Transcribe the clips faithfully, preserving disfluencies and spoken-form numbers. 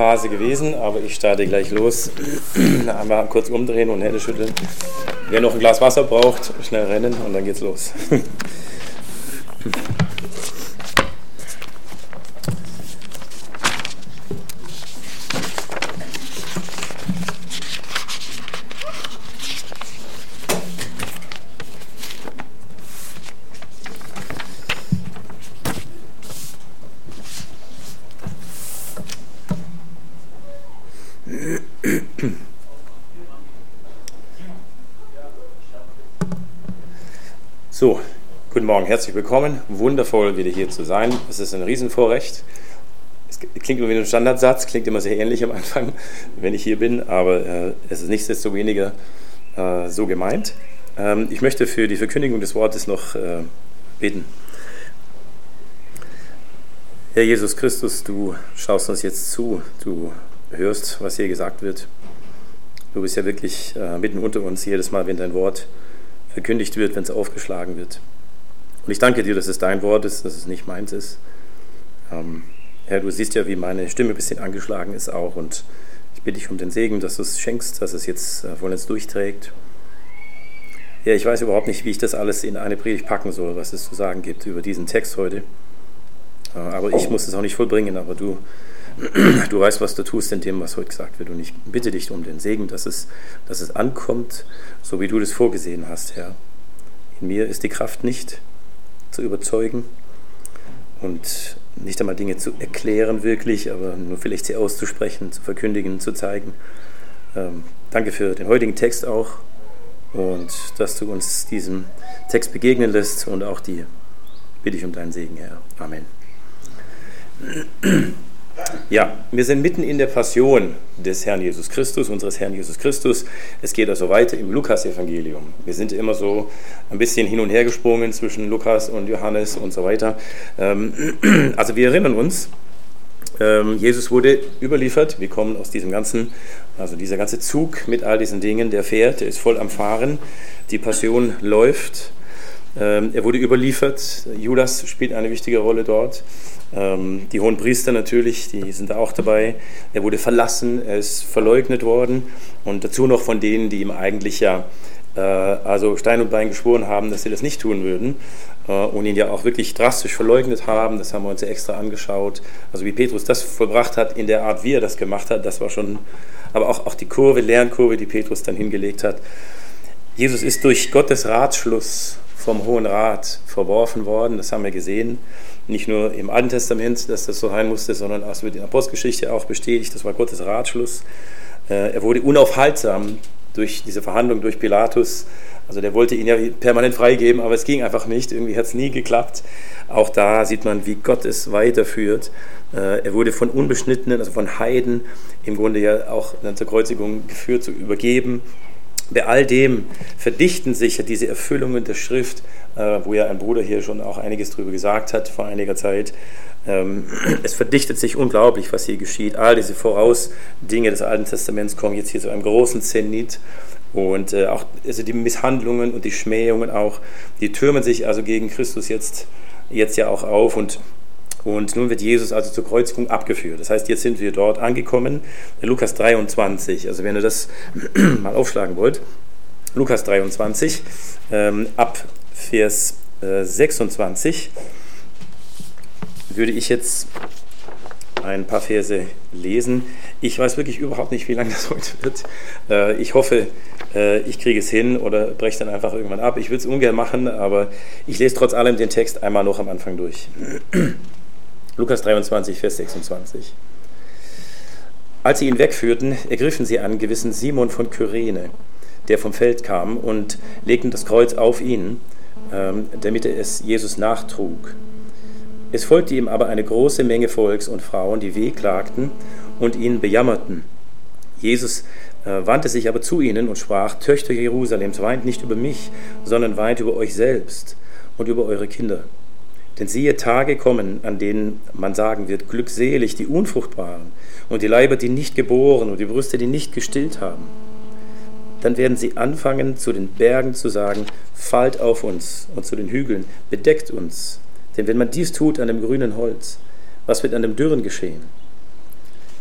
Phase gewesen, aber ich starte gleich los. Einmal kurz umdrehen und Hände schütteln. Wer noch ein Glas Wasser braucht, schnell rennen und dann geht's los. So, guten Morgen, herzlich willkommen. Wundervoll, wieder hier zu sein. Es ist ein Riesenvorrecht. Es klingt immer wie ein Standardsatz, klingt immer sehr ähnlich am Anfang, wenn ich hier bin, aber äh, es ist nichtsdestoweniger äh, so gemeint. Ähm, ich möchte für die Verkündigung des Wortes noch äh, beten. Herr Jesus Christus, du schaust uns jetzt zu, du hörst, was hier gesagt wird. Du bist ja wirklich äh, mitten unter uns jedes Mal, wenn dein Wort verkündigt wird, wenn es aufgeschlagen wird. Und ich danke dir, dass es dein Wort ist, dass es nicht meins ist. Ähm, Herr, du siehst ja, wie meine Stimme ein bisschen angeschlagen ist auch, und ich bitte dich um den Segen, dass du es schenkst, dass es jetzt äh, vollends durchträgt. Ja, ich weiß überhaupt nicht, wie ich das alles in eine Predigt packen soll, was es zu sagen gibt über diesen Text heute. Äh, aber ich muss es auch nicht vollbringen, aber du Du weißt, was du tust in dem, was heute gesagt wird. Und ich bitte dich um den Segen, dass es, dass es ankommt, so wie du das vorgesehen hast, Herr. In mir ist die Kraft nicht zu überzeugen und nicht einmal Dinge zu erklären wirklich, aber nur vielleicht sie auszusprechen, zu verkündigen, zu zeigen. Ähm, danke für den heutigen Text auch und dass du uns diesem Text begegnen lässt, und auch dir bitte ich um deinen Segen, Herr. Amen. Ja, wir sind mitten in der Passion des Herrn Jesus Christus, unseres Herrn Jesus Christus. Es geht also weiter im Lukas-Evangelium. Wir sind immer so ein bisschen hin und her gesprungen zwischen Lukas und Johannes und so weiter. Also wir erinnern uns, Jesus wurde überliefert. Wir kommen aus diesem ganzen, also dieser ganze Zug mit all diesen Dingen, der fährt, der ist voll am Fahren. Die Passion läuft. Er wurde überliefert. Judas spielt eine wichtige Rolle dort. Die hohen Priester natürlich, die sind da auch dabei. Er wurde verlassen, er ist verleugnet worden, und dazu noch von denen, die ihm eigentlich ja äh, also Stein und Bein geschworen haben, dass sie das nicht tun würden, äh, und ihn ja auch wirklich drastisch verleugnet haben. Das haben wir uns ja extra angeschaut. Also wie Petrus das vollbracht hat in der Art, wie er das gemacht hat, das war schon, aber auch, auch die Kurve, Lernkurve, die Petrus dann hingelegt hat. Jesus ist durch Gottes Ratschluss vom Hohen Rat verworfen worden, das haben wir gesehen. Nicht nur im Alten Testament, dass das so sein musste, sondern auch in der Apostelgeschichte auch bestätigt. Das war Gottes Ratschluss. Er wurde unaufhaltsam durch diese Verhandlung durch Pilatus. Also der wollte ihn ja permanent freigeben, aber es ging einfach nicht. Irgendwie hat es nie geklappt. Auch da sieht man, wie Gott es weiterführt. Er wurde von Unbeschnittenen, also von Heiden, im Grunde ja auch zur Kreuzigung geführt, zu übergeben. Bei all dem verdichten sich ja diese Erfüllungen der Schrift, äh, wo ja ein Bruder hier schon auch einiges drüber gesagt hat vor einiger Zeit. Ähm, es verdichtet sich unglaublich, was hier geschieht. All diese Vorausdinge des Alten Testaments kommen jetzt hier zu einem großen Zenit. Und äh, auch also die Misshandlungen und die Schmähungen auch, die türmen sich also gegen Christus jetzt, jetzt ja auch auf. Und Und nun wird Jesus also zur Kreuzigung abgeführt. Das heißt, jetzt sind wir dort angekommen, Lukas dreiundzwanzig. Also wenn ihr das mal aufschlagen wollt, Lukas dreiundzwanzig, ähm, ab Vers äh, sechsundzwanzig, würde ich jetzt ein paar Verse lesen. Ich weiß wirklich überhaupt nicht, wie lange das heute wird. Äh, ich hoffe, äh, ich kriege es hin oder breche dann einfach irgendwann ab. Ich würde es ungern machen, aber ich lese trotz allem den Text einmal noch am Anfang durch. Lukas dreiundzwanzig, Vers sechsundzwanzig. Als sie ihn wegführten, ergriffen sie einen gewissen Simon von Kyrene, der vom Feld kam, und legten das Kreuz auf ihn, ähm, damit er es Jesus nachtrug. Es folgte ihm aber eine große Menge Volks und Frauen, die wehklagten und ihn bejammerten. Jesus äh, wandte sich aber zu ihnen und sprach: Töchter Jerusalems, weint nicht über mich, sondern weint über euch selbst und über eure Kinder. Denn siehe, Tage kommen, an denen man sagen wird: Glückselig die Unfruchtbaren und die Leiber, die nicht geboren, und die Brüste, die nicht gestillt haben. Dann werden sie anfangen, zu den Bergen zu sagen: Fallt auf uns, und zu den Hügeln: Bedeckt uns. Denn wenn man dies tut an dem grünen Holz, was wird an dem Dürren geschehen?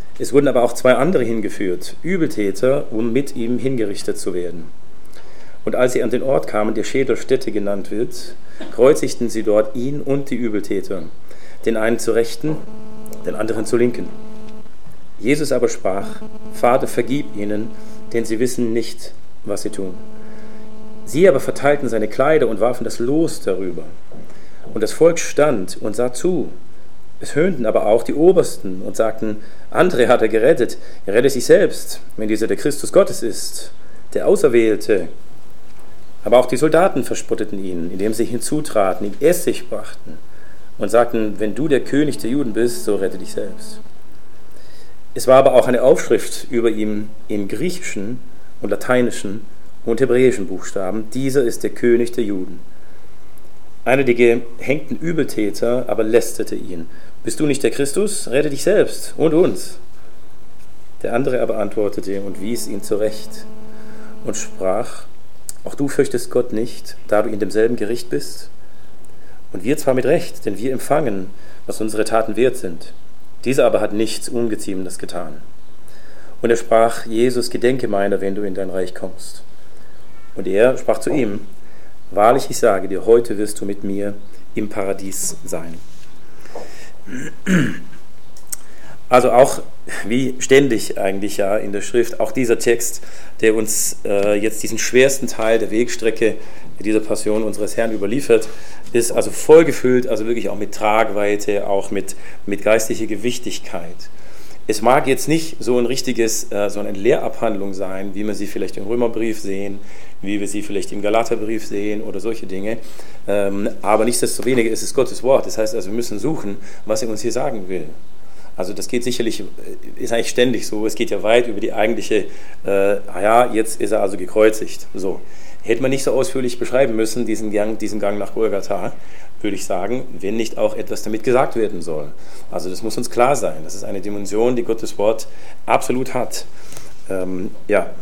Es wurden aber auch zwei andere hingeführt, Übeltäter, um mit ihm hingerichtet zu werden. Und als sie an den Ort kamen, der Schädelstätte genannt wird, kreuzigten sie dort ihn und die Übeltäter, den einen zur Rechten, den anderen zur Linken. Jesus aber sprach: Vater, vergib ihnen, denn sie wissen nicht, was sie tun. Sie aber verteilten seine Kleider und warfen das Los darüber. Und das Volk stand und sah zu. Es höhnten aber auch die Obersten und sagten: Andere hat er gerettet, er rettet sich selbst, wenn dieser der Christus Gottes ist, der Auserwählte. Aber auch die Soldaten verspotteten ihn, indem sie hinzutraten, ihm Essig brachten und sagten: Wenn du der König der Juden bist, so rette dich selbst. Es war aber auch eine Aufschrift über ihm in griechischen und lateinischen und hebräischen Buchstaben: Dieser ist der König der Juden. Einer der gehängten Übeltäter aber lästerte ihn: Bist du nicht der Christus? Rette dich selbst und uns. Der andere aber antwortete und wies ihn zurecht und sprach: Auch du fürchtest Gott nicht, da du in demselben Gericht bist? Und wir zwar mit Recht, denn wir empfangen, was unsere Taten wert sind. Dieser aber hat nichts Ungeziemendes getan. Und er sprach: Jesus, gedenke meiner, wenn du in dein Reich kommst. Und er sprach zu ihm: Wahrlich, ich sage dir, heute wirst du mit mir im Paradies sein. Also auch, wie ständig eigentlich ja in der Schrift, auch dieser Text, der uns äh, jetzt diesen schwersten Teil der Wegstrecke dieser Passion unseres Herrn überliefert, ist also vollgefüllt, also wirklich auch mit Tragweite, auch mit, mit geistlicher Gewichtigkeit. Es mag jetzt nicht so ein richtiges, äh, so eine Lehrabhandlung sein, wie wir sie vielleicht im Römerbrief sehen, wie wir sie vielleicht im Galaterbrief sehen oder solche Dinge, ähm, aber nichtsdestoweniger ist es Gottes Wort. Das heißt also, wir müssen suchen, was er uns hier sagen will. Also das geht sicherlich, ist eigentlich ständig so, es geht ja weit über die eigentliche, äh, ja, jetzt ist er also gekreuzigt. So. Hätte man nicht so ausführlich beschreiben müssen, diesen Gang, diesen Gang nach Golgatha, würde ich sagen, wenn nicht auch etwas damit gesagt werden soll. Also das muss uns klar sein. Das ist eine Dimension, die Gottes Wort absolut hat. Ähm, ja.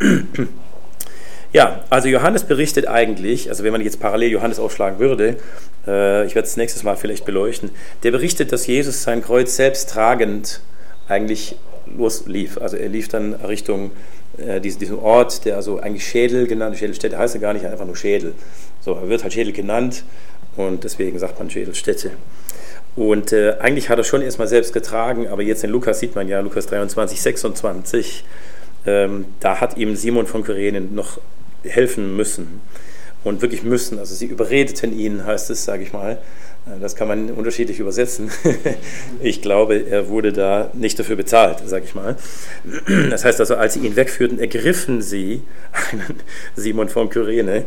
Ja, also Johannes berichtet eigentlich, also wenn man jetzt parallel Johannes aufschlagen würde, äh, ich werde es nächstes Mal vielleicht beleuchten, der berichtet, dass Jesus sein Kreuz selbst tragend eigentlich loslief. Also er lief dann Richtung äh, diesen, diesen Ort, der also eigentlich Schädel genannt, Schädelstätte heißt ja gar nicht, einfach nur Schädel. So, er wird halt Schädel genannt und deswegen sagt man Schädelstätte. Und äh, eigentlich hat er schon erstmal selbst getragen, aber jetzt in Lukas sieht man ja, Lukas dreiundzwanzig, sechsundzwanzig, ähm, da hat ihm Simon von Kyrene noch helfen müssen und wirklich müssen, also sie überredeten ihn, heißt es, sage ich mal. Das kann man unterschiedlich übersetzen. Ich glaube, er wurde da nicht dafür bezahlt, sage ich mal. Das heißt also, als sie ihn wegführten, ergriffen sie einen Simon von Kyrene,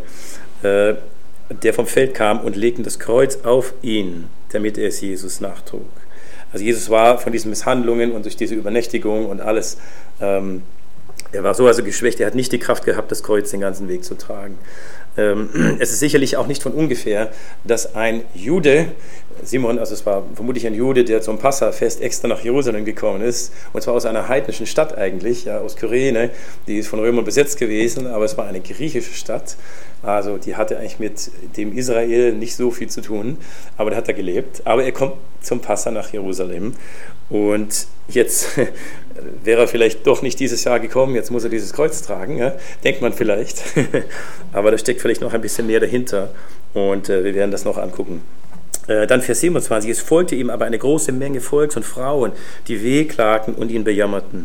der vom Feld kam, und legten das Kreuz auf ihn, damit er es Jesus nachtrug. Also Jesus war von diesen Misshandlungen und durch diese Übernächtigung und alles, ähm, er war so also geschwächt, er hat nicht die Kraft gehabt, das Kreuz den ganzen Weg zu tragen. Ähm, es ist sicherlich auch nicht von ungefähr, dass ein Jude, Simon, also es war vermutlich ein Jude, der zum Passafest extra nach Jerusalem gekommen ist, und zwar aus einer heidnischen Stadt eigentlich, ja, aus Kyrene, die ist von Römern besetzt gewesen, aber es war eine griechische Stadt, also die hatte eigentlich mit dem Israel nicht so viel zu tun, aber da hat er gelebt, aber er kommt zum Passa nach Jerusalem und jetzt wäre er vielleicht doch nicht dieses Jahr gekommen, jetzt muss er dieses Kreuz tragen, ja? Denkt man vielleicht, aber da steckt vielleicht noch ein bisschen mehr dahinter und äh, wir werden das noch angucken. Äh, dann Vers siebenundzwanzig, es folgte ihm aber eine große Menge Volks und Frauen, die wehklagten und ihn bejammerten.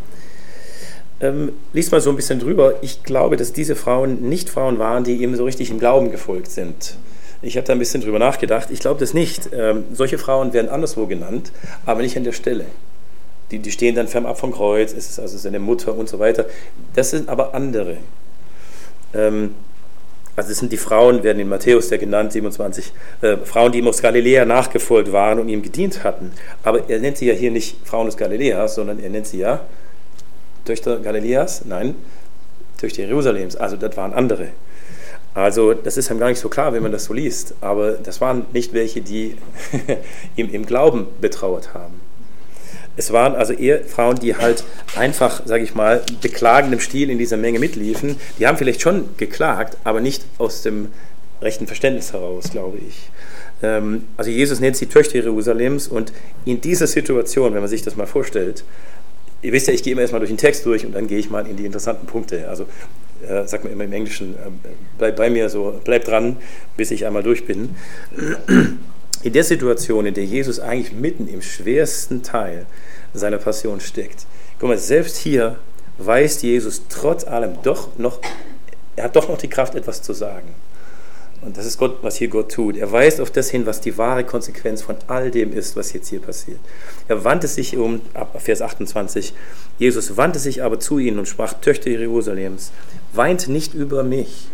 Ähm, liest mal so ein bisschen drüber, ich glaube, dass diese Frauen nicht Frauen waren, die ihm so richtig im Glauben gefolgt sind. Ich habe da ein bisschen drüber nachgedacht, ich glaube das nicht. Ähm, solche Frauen werden anderswo genannt, aber nicht an der Stelle. Die, die stehen dann fernab vom Kreuz, es ist also seine Mutter und so weiter. Das sind aber andere. Ähm, also das sind die Frauen, werden in Matthäus ja genannt, siebenundzwanzig, äh, Frauen, die ihm aus Galiläa nachgefolgt waren und ihm gedient hatten. Aber er nennt sie ja hier nicht Frauen aus Galiläa, sondern er nennt sie ja Töchter Galiläas, nein, Töchter Jerusalems. Also das waren andere. Also das ist einem gar nicht so klar, wenn man das so liest. Aber das waren nicht welche, die ihm im Glauben betrauert haben. Es waren also eher Frauen, die halt einfach, sage ich mal, beklagendem Stil in dieser Menge mitliefen. Die haben vielleicht schon geklagt, aber nicht aus dem rechten Verständnis heraus, glaube ich. Also Jesus nennt sie Töchter Jerusalems und in dieser Situation, wenn man sich das mal vorstellt, ihr wisst ja, ich gehe immer erstmal durch den Text durch und dann gehe ich mal in die interessanten Punkte. Also äh, sagt man immer im Englischen, äh, bleib bei mir so, bleib dran, bis ich einmal durch bin. In der Situation, in der Jesus eigentlich mitten im schwersten Teil seiner Passion steckt. Guck mal, selbst hier weist Jesus trotz allem doch noch, er hat doch noch die Kraft, etwas zu sagen. Und das ist Gott, was hier Gott tut. Er weist auf das hin, was die wahre Konsequenz von all dem ist, was jetzt hier passiert. Er wandte sich um, ab Vers achtundzwanzig, Jesus wandte sich aber zu ihnen und sprach: Töchter Jerusalems, weint nicht über mich,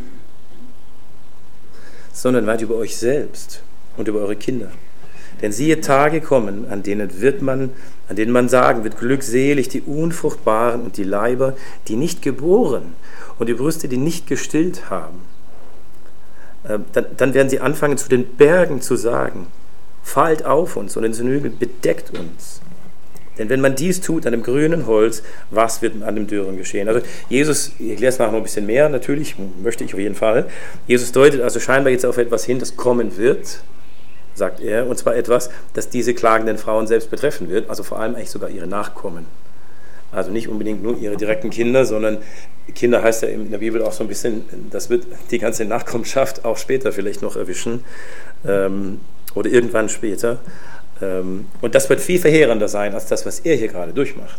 sondern weint über euch selbst und über eure Kinder. Denn siehe, Tage kommen, an denen wird man, an denen man sagen wird: Glückselig die Unfruchtbaren und die Leiber, die nicht geboren, und die Brüste, die nicht gestillt haben. Dann, dann werden sie anfangen, zu den Bergen zu sagen: Fallt auf uns, und den Hügeln bedeckt uns. Denn wenn man dies tut an dem grünen Holz, was wird an dem Dürren geschehen? Also Jesus, ich erkläre es nachher noch ein bisschen mehr, natürlich, möchte ich auf jeden Fall. Jesus deutet also scheinbar jetzt auf etwas hin, das kommen wird, sagt er, und zwar etwas, das diese klagenden Frauen selbst betreffen wird, also vor allem eigentlich sogar ihre Nachkommen. Also nicht unbedingt nur ihre direkten Kinder, sondern Kinder heißt ja in der Bibel auch so ein bisschen, das wird die ganze Nachkommenschaft auch später vielleicht noch erwischen ähm, oder irgendwann später. Ähm, und das wird viel verheerender sein als das, was er hier gerade durchmacht.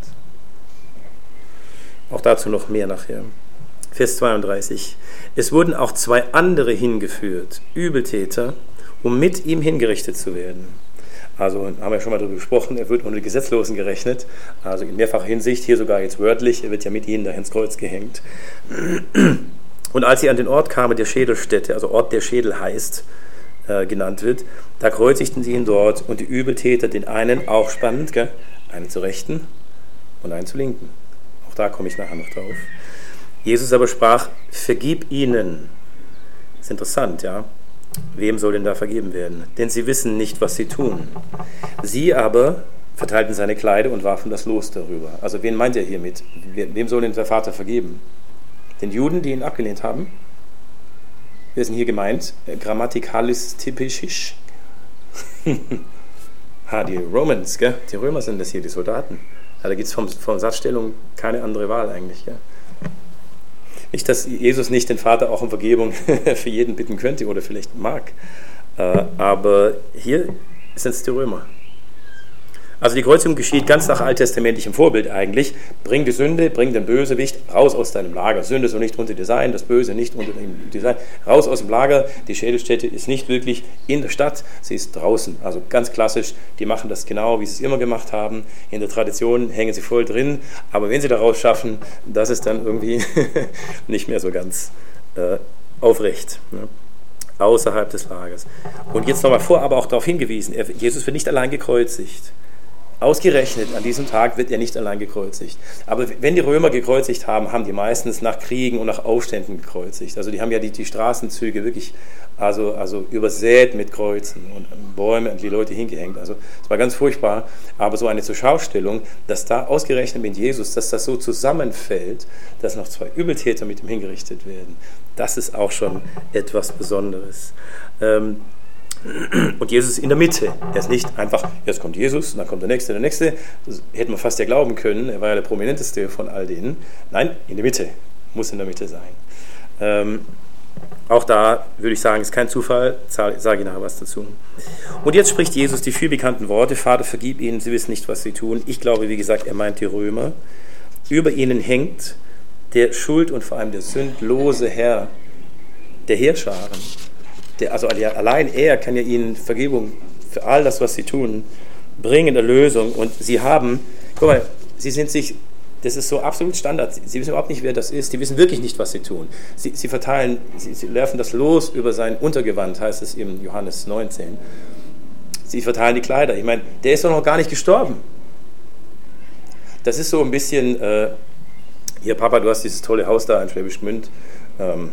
Auch dazu noch mehr nachher. Vers zweiunddreißig. Es wurden auch zwei andere hingeführt, Übeltäter, um mit ihm hingerichtet zu werden. Also haben wir schon mal darüber gesprochen, er wird unter die Gesetzlosen gerechnet, also in mehrfacher Hinsicht, hier sogar jetzt wörtlich, er wird ja mit ihnen da ins Kreuz gehängt. Und als sie an den Ort kamen, der Schädelstätte, also Ort der Schädel heißt, äh, genannt wird, da kreuzigten sie ihn dort und die Übeltäter den einen, auch spannend, gell? Einen zur Rechten und einen zur Linken. Auch da komme ich nachher noch drauf. Jesus aber sprach: Vergib ihnen. Das ist interessant, ja. Wem soll denn da vergeben werden? Denn sie wissen nicht, was sie tun. Sie aber verteilten seine Kleider und warfen das Los darüber. Also wen meint er hiermit? Wem soll denn der Vater vergeben? Den Juden, die ihn abgelehnt haben? Wer ist denn hier gemeint? Grammatikalisch typisch. ha, die Romans, gell? Die Römer sind das hier, die Soldaten. Ja, da gibt es von vom Satzstellung keine andere Wahl eigentlich, gell? Nicht, dass Jesus nicht den Vater auch um Vergebung für jeden bitten könnte oder vielleicht mag, aber hier sind es die Römer. Also die Kreuzigung geschieht ganz nach alttestamentlichem Vorbild eigentlich. Bring die Sünde, bring den Bösewicht raus aus deinem Lager. Sünde soll nicht unter dir sein, das Böse nicht unter dir sein. Raus aus dem Lager. Die Schädelstätte ist nicht wirklich in der Stadt, sie ist draußen. Also ganz klassisch, die machen das genau, wie sie es immer gemacht haben. In der Tradition hängen sie voll drin, aber wenn sie da raus schaffen, das ist dann irgendwie nicht mehr so ganz äh, aufrecht. Ne? Außerhalb des Lagers. Und jetzt nochmal vor, aber auch darauf hingewiesen, er, Jesus wird nicht allein gekreuzigt. Ausgerechnet an diesem Tag wird er nicht allein gekreuzigt. Aber wenn die Römer gekreuzigt haben, haben die meistens nach Kriegen und nach Aufständen gekreuzigt. Also die haben ja die, die Straßenzüge wirklich also, also übersät mit Kreuzen und Bäume und die Leute hingehängt. Also es war ganz furchtbar. Aber so eine Zurschaustellung, dass da ausgerechnet mit Jesus, dass das so zusammenfällt, dass noch zwei Übeltäter mit ihm hingerichtet werden, das ist auch schon etwas Besonderes. Ähm, Und Jesus ist in der Mitte. Er ist nicht einfach, jetzt kommt Jesus, dann kommt der Nächste, der Nächste. Das hätte man fast ja glauben können. Er war ja der prominenteste von all denen. Nein, in der Mitte. Muss in der Mitte sein. Ähm, auch da würde ich sagen, ist kein Zufall. Sage ich nachher was dazu. Und jetzt spricht Jesus die vielbekannten Worte: Vater, vergib ihnen, sie wissen nicht, was sie tun. Ich glaube, wie gesagt, er meint die Römer. Über ihnen hängt der Schuld und vor allem der sündlose Herr der Heerscharen. Der, also allein er kann ja ihnen Vergebung für all das, was sie tun, bringen, Erlösung. Und sie haben, guck mal, sie sind sich, das ist so absolut Standard, sie wissen überhaupt nicht, wer das ist, die wissen wirklich nicht, was sie tun. Sie, sie verteilen, sie, sie werfen das Los über sein Untergewand, heißt es im Johannes neunzehn. Sie verteilen die Kleider. Ich meine, der ist doch noch gar nicht gestorben. Das ist so ein bisschen, äh, hier Papa, du hast dieses tolle Haus da in Schwäbisch Gmünd, ähm,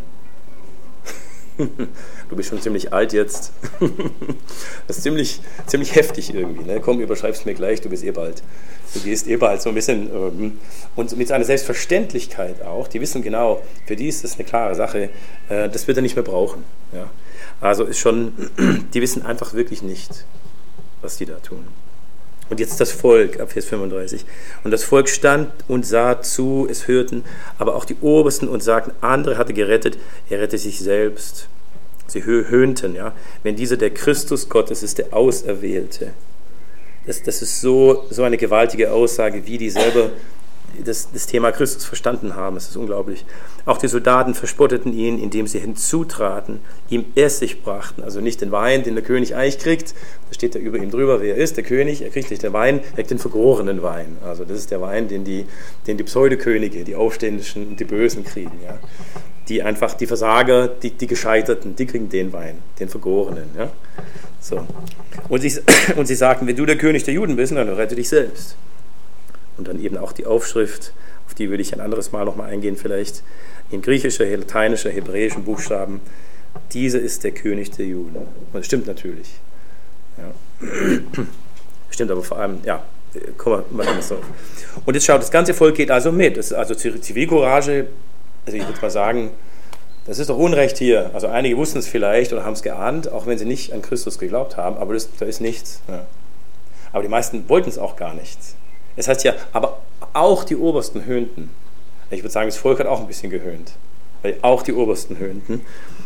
du bist schon ziemlich alt jetzt. Das ist ziemlich, ziemlich heftig irgendwie. Ne? Komm, überschreib's mir gleich, du bist eh bald. Du gehst eh bald so ein bisschen. Ähm, und mit einer Selbstverständlichkeit auch. Die wissen genau, für die ist das eine klare Sache. Äh, das wird er nicht mehr brauchen. Ja? Also ist schon, die wissen einfach wirklich nicht, was die da tun. Und jetzt das Volk, ab Vers fünfunddreißig. Und das Volk stand und sah zu, es hörten, aber auch die Obersten und sagten, andere hatte gerettet, er rette sich selbst. Sie höhnten, ja, wenn dieser der Christus Gottes ist, der Auserwählte. Das, das ist so, so eine gewaltige Aussage, wie die selber das, das Thema Christus verstanden haben. Das ist unglaublich. Auch die Soldaten verspotteten ihn, indem sie hinzutraten, ihm Essig brachten. Also nicht den Wein, den der König eigentlich kriegt. Da steht da über ihm drüber, wer er ist, der König. Er kriegt nicht den Wein, er kriegt den vergorenen Wein. Also das ist der Wein, den die, den die Pseudokönige, die Aufständischen und die Bösen kriegen. Ja. Die einfach, die Versager, die, die Gescheiterten, die kriegen den Wein, den vergorenen. Ja. So. Und, sie, und sie sagten, wenn du der König der Juden bist, dann rette dich selbst. Und dann eben auch die Aufschrift, auf die würde ich ein anderes Mal nochmal eingehen vielleicht, in griechischer, lateinischer, hebräischen Buchstaben. Dieser ist der König der Juden. Und das stimmt natürlich. Ja. Stimmt aber vor allem, ja, kommen wir mal anders drauf. Und jetzt schaut, das ganze Volk geht also mit. Das ist also Zivilcourage, also ich würde mal sagen, das ist doch Unrecht hier. Also einige wussten es vielleicht oder haben es geahnt, auch wenn sie nicht an Christus geglaubt haben, aber das, da ist nichts. Ja. Aber die meisten wollten es auch gar nicht. Es heißt ja, aber auch die Obersten höhnten. Ich würde sagen, das Volk hat auch ein bisschen gehöhnt, weil auch die Obersten höhnten.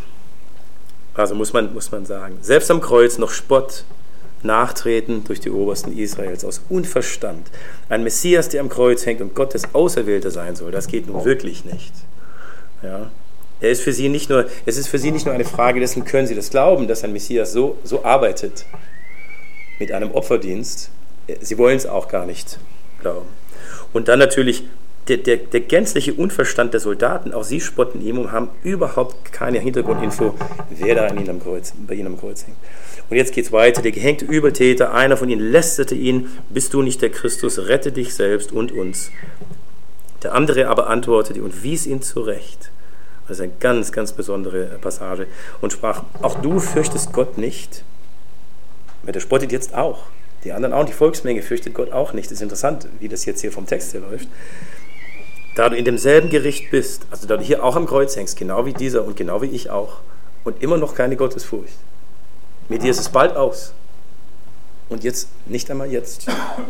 Also muss man, muss man sagen, selbst am Kreuz noch Spott, Nachtreten durch die Obersten Israels aus Unverstand. Ein Messias, der am Kreuz hängt und Gottes Auserwählter sein soll, das geht nun wirklich nicht. Ja. Er ist für sie nicht nur, es ist für sie nicht nur eine Frage dessen, können sie das glauben, dass ein Messias so, so arbeitet mit einem Opferdienst. Sie wollen es auch gar nicht glauben. Und dann natürlich der, der, der gänzliche Unverstand der Soldaten, auch sie spotten ihm und haben überhaupt keine Hintergrundinfo, wer da an ihnen am Kreuz, bei ihnen am Kreuz hängt. Und jetzt geht es weiter, der gehängte Übeltäter, einer von ihnen lästerte ihn, bist du nicht der Christus, rette dich selbst und uns. Der andere aber antwortete und wies ihn zurecht. Das ist eine ganz, ganz besondere Passage. Und sprach, auch du fürchtest Gott nicht. Der spottet jetzt auch. Die anderen auch, die Volksmenge fürchtet Gott auch nicht. Das ist interessant, wie das jetzt hier vom Text her läuft. Da du in demselben Gericht bist, also da du hier auch am Kreuz hängst, genau wie dieser und genau wie ich auch, und immer noch keine Gottesfurcht. Mit dir ist es bald aus. Und jetzt, nicht einmal jetzt.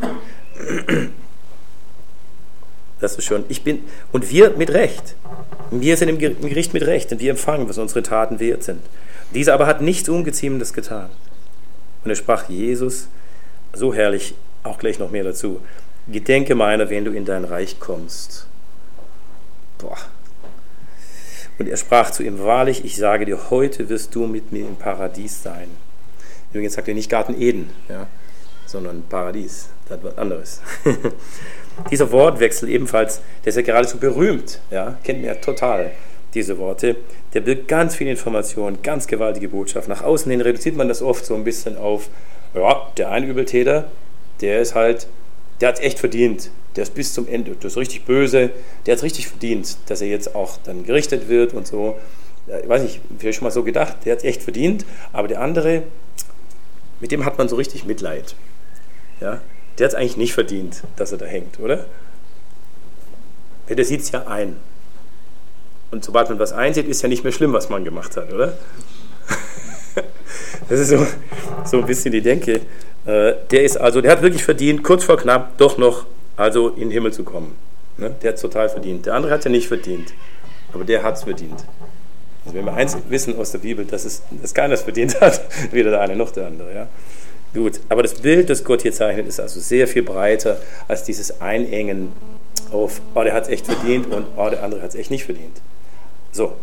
Das ist schon, ich bin, und wir mit Recht. Wir sind im Gericht mit Recht und wir empfangen, was unsere Taten wert sind. Dieser aber hat nichts Ungeziemendes getan. Und er sprach, Jesus, so herrlich, auch gleich noch mehr dazu, gedenke meiner, wenn du in dein Reich kommst. Boah. Und er sprach zu ihm, wahrlich, ich sage dir, heute wirst du mit mir im Paradies sein. Übrigens sagt er nicht Garten Eden, ja, sondern Paradies, das ist was anderes. Dieser Wortwechsel ebenfalls, der ist ja geradezu berühmt, ja, kennt man ja total, diese Worte. Der birgt ganz viel Information, ganz gewaltige Botschaft. Nach außen hin reduziert man das oft so ein bisschen auf, ja, der eine Übeltäter, der ist halt, der hat es echt verdient. Der ist bis zum Ende, der ist richtig böse, der hat es richtig verdient, dass er jetzt auch dann gerichtet wird und so. Ich weiß nicht, vielleicht schon mal so gedacht, der hat es echt verdient, aber der andere, mit dem hat man so richtig Mitleid. Ja? Der hat es eigentlich nicht verdient, dass er da hängt, oder? Der sieht es ja ein. Und sobald man was einsieht, ist ja nicht mehr schlimm, was man gemacht hat, oder? Das ist so, so ein bisschen die Denke. Der ist also, der hat wirklich verdient, kurz vor knapp, doch noch also in den Himmel zu kommen. Der hat es total verdient. Der andere hat ja nicht verdient, aber der hat es verdient. Also wenn wir eins wissen aus der Bibel, dass, es, dass keiner es verdient hat, weder der eine noch der andere. Ja? Gut, aber das Bild, das Gott hier zeichnet, ist also sehr viel breiter als dieses Einengen auf, oh, der hat es echt verdient und oh, der andere hat es echt nicht verdient. So.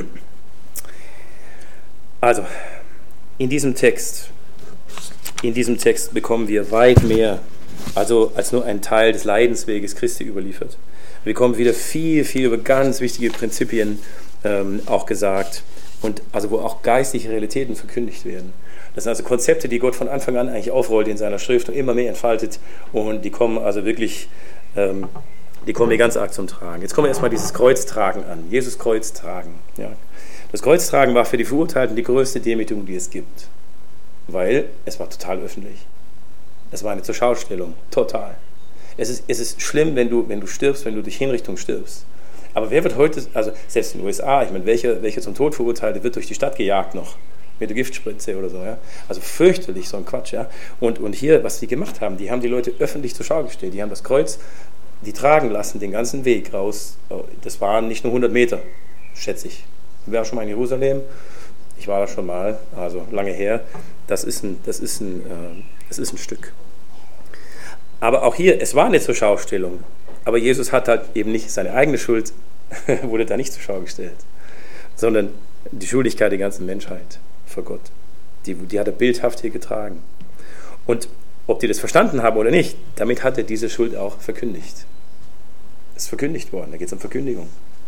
Also, in diesem Text, in diesem Text bekommen wir weit mehr, also als nur ein Teil des Leidensweges Christi überliefert. Wir bekommen wieder viel, viel über ganz wichtige Prinzipien ähm, auch gesagt und also wo auch geistliche Realitäten verkündigt werden. Das sind also Konzepte, die Gott von Anfang an eigentlich aufrollt in seiner Schrift und immer mehr entfaltet und die kommen also wirklich, ähm, die kommen hier ganz arg zum Tragen. Jetzt kommen wir erstmal dieses Kreuztragen an, Jesus Kreuz tragen. Ja. Das Kreuztragen war für die Verurteilten die größte Demütigung, die es gibt, weil es war total öffentlich. Es war eine Zurschaustellung, total. Es ist, es ist schlimm, wenn du, wenn du stirbst, wenn du durch Hinrichtung stirbst. Aber wer wird heute, also selbst in den U S A, ich meine, welcher, welcher zum Tod Verurteilte wird durch die Stadt gejagt noch? mit der Giftspritze oder so. Ja? Also fürchterlich, so ein Quatsch. Ja? Und, und hier, was die gemacht haben, die haben die Leute öffentlich zur Schau gestellt. Die haben das Kreuz, die tragen lassen, den ganzen Weg raus. Das waren nicht nur hundert Meter, schätze ich. Ich war schon mal in Jerusalem. Ich war da schon mal, also lange her. Das ist ein, das ist ein, äh, das ist ein Stück. Aber auch hier, es war eine zur Schaustellung. Aber Jesus hat halt eben nicht seine eigene Schuld, wurde da nicht zur Schau gestellt, sondern die Schuldigkeit der ganzen Menschheit vor Gott. Die, die hat er bildhaft hier getragen. Und ob die das verstanden haben oder nicht, damit hat er diese Schuld auch verkündigt. Es ist verkündigt worden, da geht es um Verkündigung.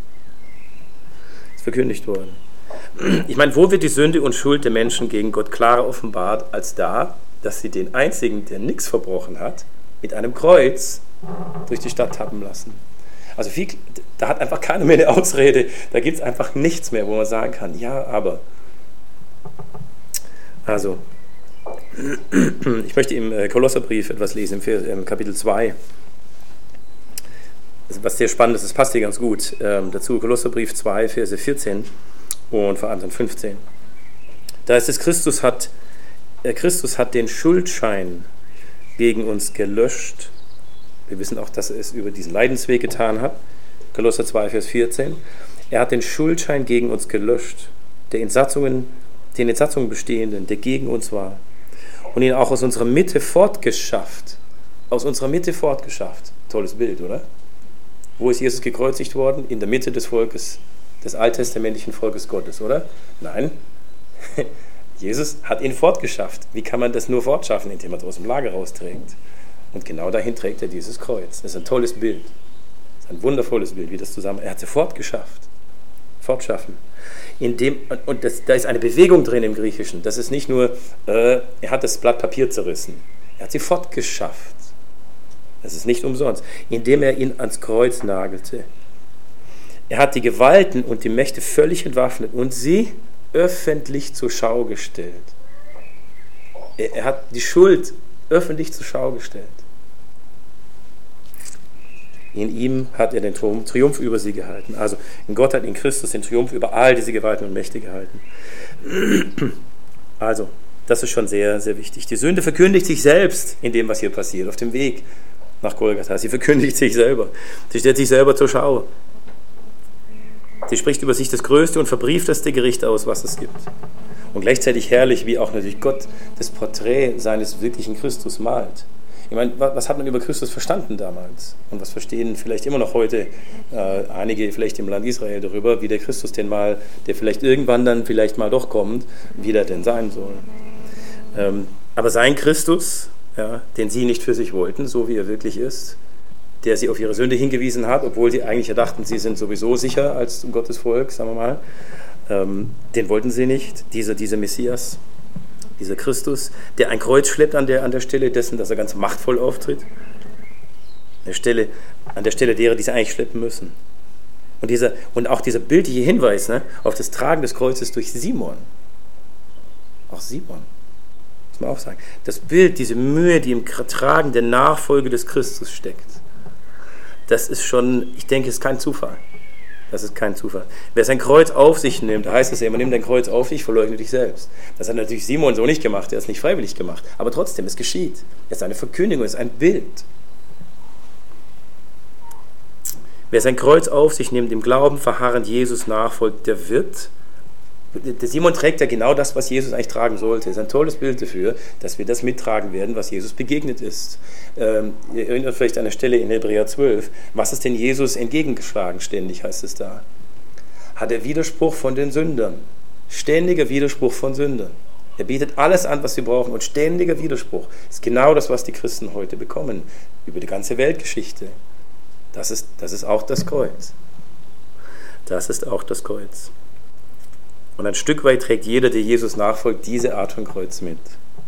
Es ist verkündigt worden. Ich meine, wo wird die Sünde und Schuld der Menschen gegen Gott klarer offenbart, als da, dass sie den Einzigen, der nichts verbrochen hat, mit einem Kreuz durch die Stadt tappen lassen. Also viel, da hat einfach keiner mehr eine Ausrede, da gibt es einfach nichts mehr, wo man sagen kann, ja, aber. Also, ich möchte im Kolosserbrief etwas lesen, im Kapitel zwei. Was sehr spannend ist, das passt hier ganz gut ähm, dazu. Kolosserbrief zwei, Verse vierzehn und vor allem dann fünfzehn. Da ist es, Christus hat, äh, Christus hat den Schuldschein gegen uns gelöscht. Wir wissen auch, dass er es über diesen Leidensweg getan hat. Kolosser zwei, Vers vierzehn. Er hat den Schuldschein gegen uns gelöscht, der in Satzungen, den in Satzungen bestehenden, der gegen uns war. Und ihn auch aus unserer Mitte fortgeschafft. Aus unserer Mitte fortgeschafft. Tolles Bild, oder? Wo ist Jesus gekreuzigt worden? In der Mitte des Volkes, des alttestamentlichen Volkes Gottes, oder? Nein. Jesus hat ihn fortgeschafft. Wie kann man das nur fortschaffen? Indem er es aus dem Lager rausträgt. Und genau dahin trägt er dieses Kreuz. Das ist ein tolles Bild. Das ist ein wundervolles Bild, wie das zusammen. Er hat sie fortgeschafft. Fortschaffen. In dem, und das, da ist eine Bewegung drin im Griechischen. Das ist nicht nur, äh, er hat das Blatt Papier zerrissen. Er hat sie fortgeschafft. Das ist nicht umsonst. Indem er ihn ans Kreuz nagelte. Er hat die Gewalten und die Mächte völlig entwaffnet und sie öffentlich zur Schau gestellt. Er, er hat die Schuld öffentlich zur Schau gestellt. In ihm hat er den Triumph über sie gehalten. Also in Gott hat in Christus den Triumph über all diese Gewalten und Mächte gehalten. Also, das ist schon sehr, sehr wichtig. Die Sünde verkündigt sich selbst in dem, was hier passiert, auf dem Weg nach Golgatha. Sie verkündigt sich selber. Sie stellt sich selber zur Schau. Sie spricht über sich das größte und verbriefteste Gericht aus, was es gibt. Und gleichzeitig herrlich, wie auch natürlich Gott das Porträt seines wirklichen Christus malt. Ich meine, was hat man über Christus verstanden damals? Und was verstehen vielleicht immer noch heute äh, einige vielleicht im Land Israel darüber, wie der Christus denn mal, der vielleicht irgendwann dann vielleicht mal doch kommt, wie der denn sein soll. Ähm, aber sein Christus, ja, den sie nicht für sich wollten, so wie er wirklich ist, der sie auf ihre Sünde hingewiesen hat, obwohl sie eigentlich ja dachten, sie sind sowieso sicher als Gottes Volk, sagen wir mal, ähm, den wollten sie nicht, dieser, dieser Messias, dieser Christus, der ein Kreuz schleppt an der, an der Stelle dessen, dass er ganz machtvoll auftritt, an der Stelle, an der Stelle derer, die sie eigentlich schleppen müssen. Und, dieser, und auch dieser bildliche Hinweis, ne, auf das Tragen des Kreuzes durch Simon, auch Simon, muss man auch sagen, das Bild, diese Mühe, die im Tragen der Nachfolge des Christus steckt, das ist schon, ich denke, es ist kein Zufall. Das ist kein Zufall. Wer sein Kreuz auf sich nimmt, da heißt es ja immer, nimm dein Kreuz auf dich, verleugne dich selbst. Das hat natürlich Simon so nicht gemacht, er ist nicht freiwillig gemacht. Aber trotzdem, es geschieht. Es ist eine Verkündigung, es ist ein Bild. Wer sein Kreuz auf sich nimmt, im Glauben verharrend Jesus nachfolgt, der wird, der Simon trägt ja genau das, was Jesus eigentlich tragen sollte. Das ist ein tolles Bild dafür, dass wir das mittragen werden, was Jesus begegnet ist. Ähm, ihr erinnert vielleicht an eine Stelle in Hebräer zwölf. Was ist denn Jesus entgegengeschlagen ständig, heißt es da? Hat er Widerspruch von den Sündern. Ständiger Widerspruch von Sündern. Er bietet alles an, was sie brauchen. Und ständiger Widerspruch ist genau das, was die Christen heute bekommen. Über die ganze Weltgeschichte. Das ist, das ist auch das Kreuz. Das ist auch das Kreuz. Und ein Stück weit trägt jeder, der Jesus nachfolgt, diese Art von Kreuz mit.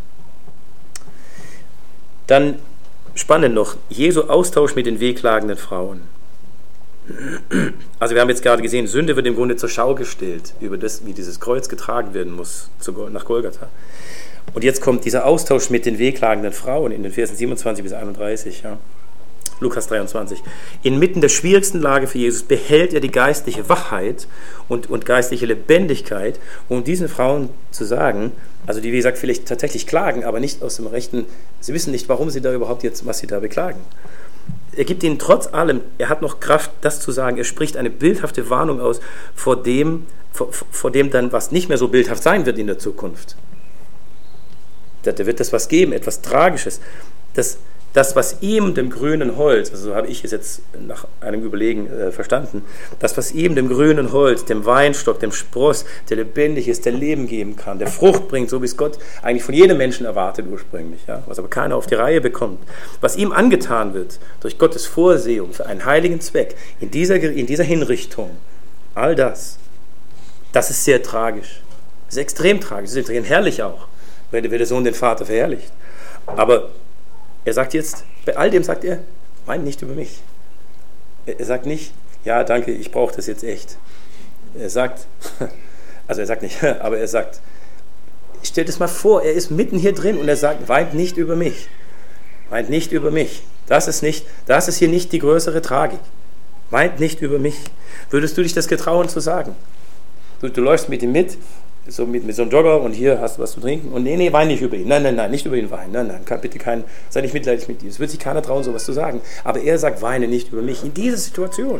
Dann spannend noch, Jesu Austausch mit den wehklagenden Frauen. Also wir haben jetzt gerade gesehen, Sünde wird im Grunde zur Schau gestellt, über das, wie dieses Kreuz getragen werden muss nach Golgatha. Und jetzt kommt dieser Austausch mit den wehklagenden Frauen in den Versen siebenundzwanzig bis einunddreißig. Ja. Lukas dreiundzwanzig. Inmitten der schwierigsten Lage für Jesus behält er die geistliche Wachheit und, und geistliche Lebendigkeit, um diesen Frauen zu sagen, also die, wie gesagt, vielleicht tatsächlich klagen, aber nicht aus dem Rechten, sie wissen nicht, warum sie da überhaupt jetzt, was sie da beklagen. Er gibt ihnen trotz allem, er hat noch Kraft, das zu sagen, er spricht eine bildhafte Warnung aus vor dem, vor, vor dem dann, was nicht mehr so bildhaft sein wird in der Zukunft. Da, da wird es was geben, etwas Tragisches. Das, das, was ihm, dem grünen Holz, also so habe ich es jetzt nach einem Überlegen äh, verstanden, das, was ihm, dem grünen Holz, dem Weinstock, dem Spross, der lebendig ist, der Leben geben kann, der Frucht bringt, so wie es Gott eigentlich von jedem Menschen erwartet ursprünglich, ja, was aber keiner auf die Reihe bekommt, was ihm angetan wird durch Gottes Vorsehung für einen heiligen Zweck, in dieser, in dieser Hinrichtung, all das, das ist sehr tragisch. Das ist extrem tragisch, das ist extrem herrlich auch, wenn der Sohn den Vater verherrlicht. Aber er sagt jetzt, bei all dem sagt er, weint nicht über mich. Er sagt nicht, ja, danke, ich brauche das jetzt echt. Er sagt, also er sagt nicht, aber er sagt, stellt es mal vor, er ist mitten hier drin und er sagt, weint nicht über mich. Weint nicht über mich. Das ist nicht, das ist hier nicht die größere Tragik. Weint nicht über mich. Würdest du dich das getrauen zu sagen? Du, du läufst mit ihm mit, so mit, mit so einem Jogger und hier hast du was zu trinken und nee, nee, wein nicht über ihn. Nein, nein, nein, nicht über ihn weinen. Nein, nein, kann, bitte kein, sei nicht mitleidig mit ihm. Es wird sich keiner trauen, sowas zu sagen. Aber er sagt, weine nicht über mich in dieser Situation.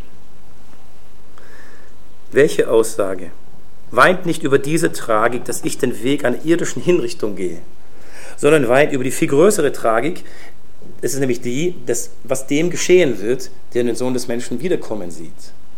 Welche Aussage? Weint nicht über diese Tragik, dass ich den Weg einer irdischen Hinrichtung gehe, sondern weint über die viel größere Tragik. Es ist nämlich die, dass, was dem geschehen wird, der den Sohn des Menschen wiederkommen sieht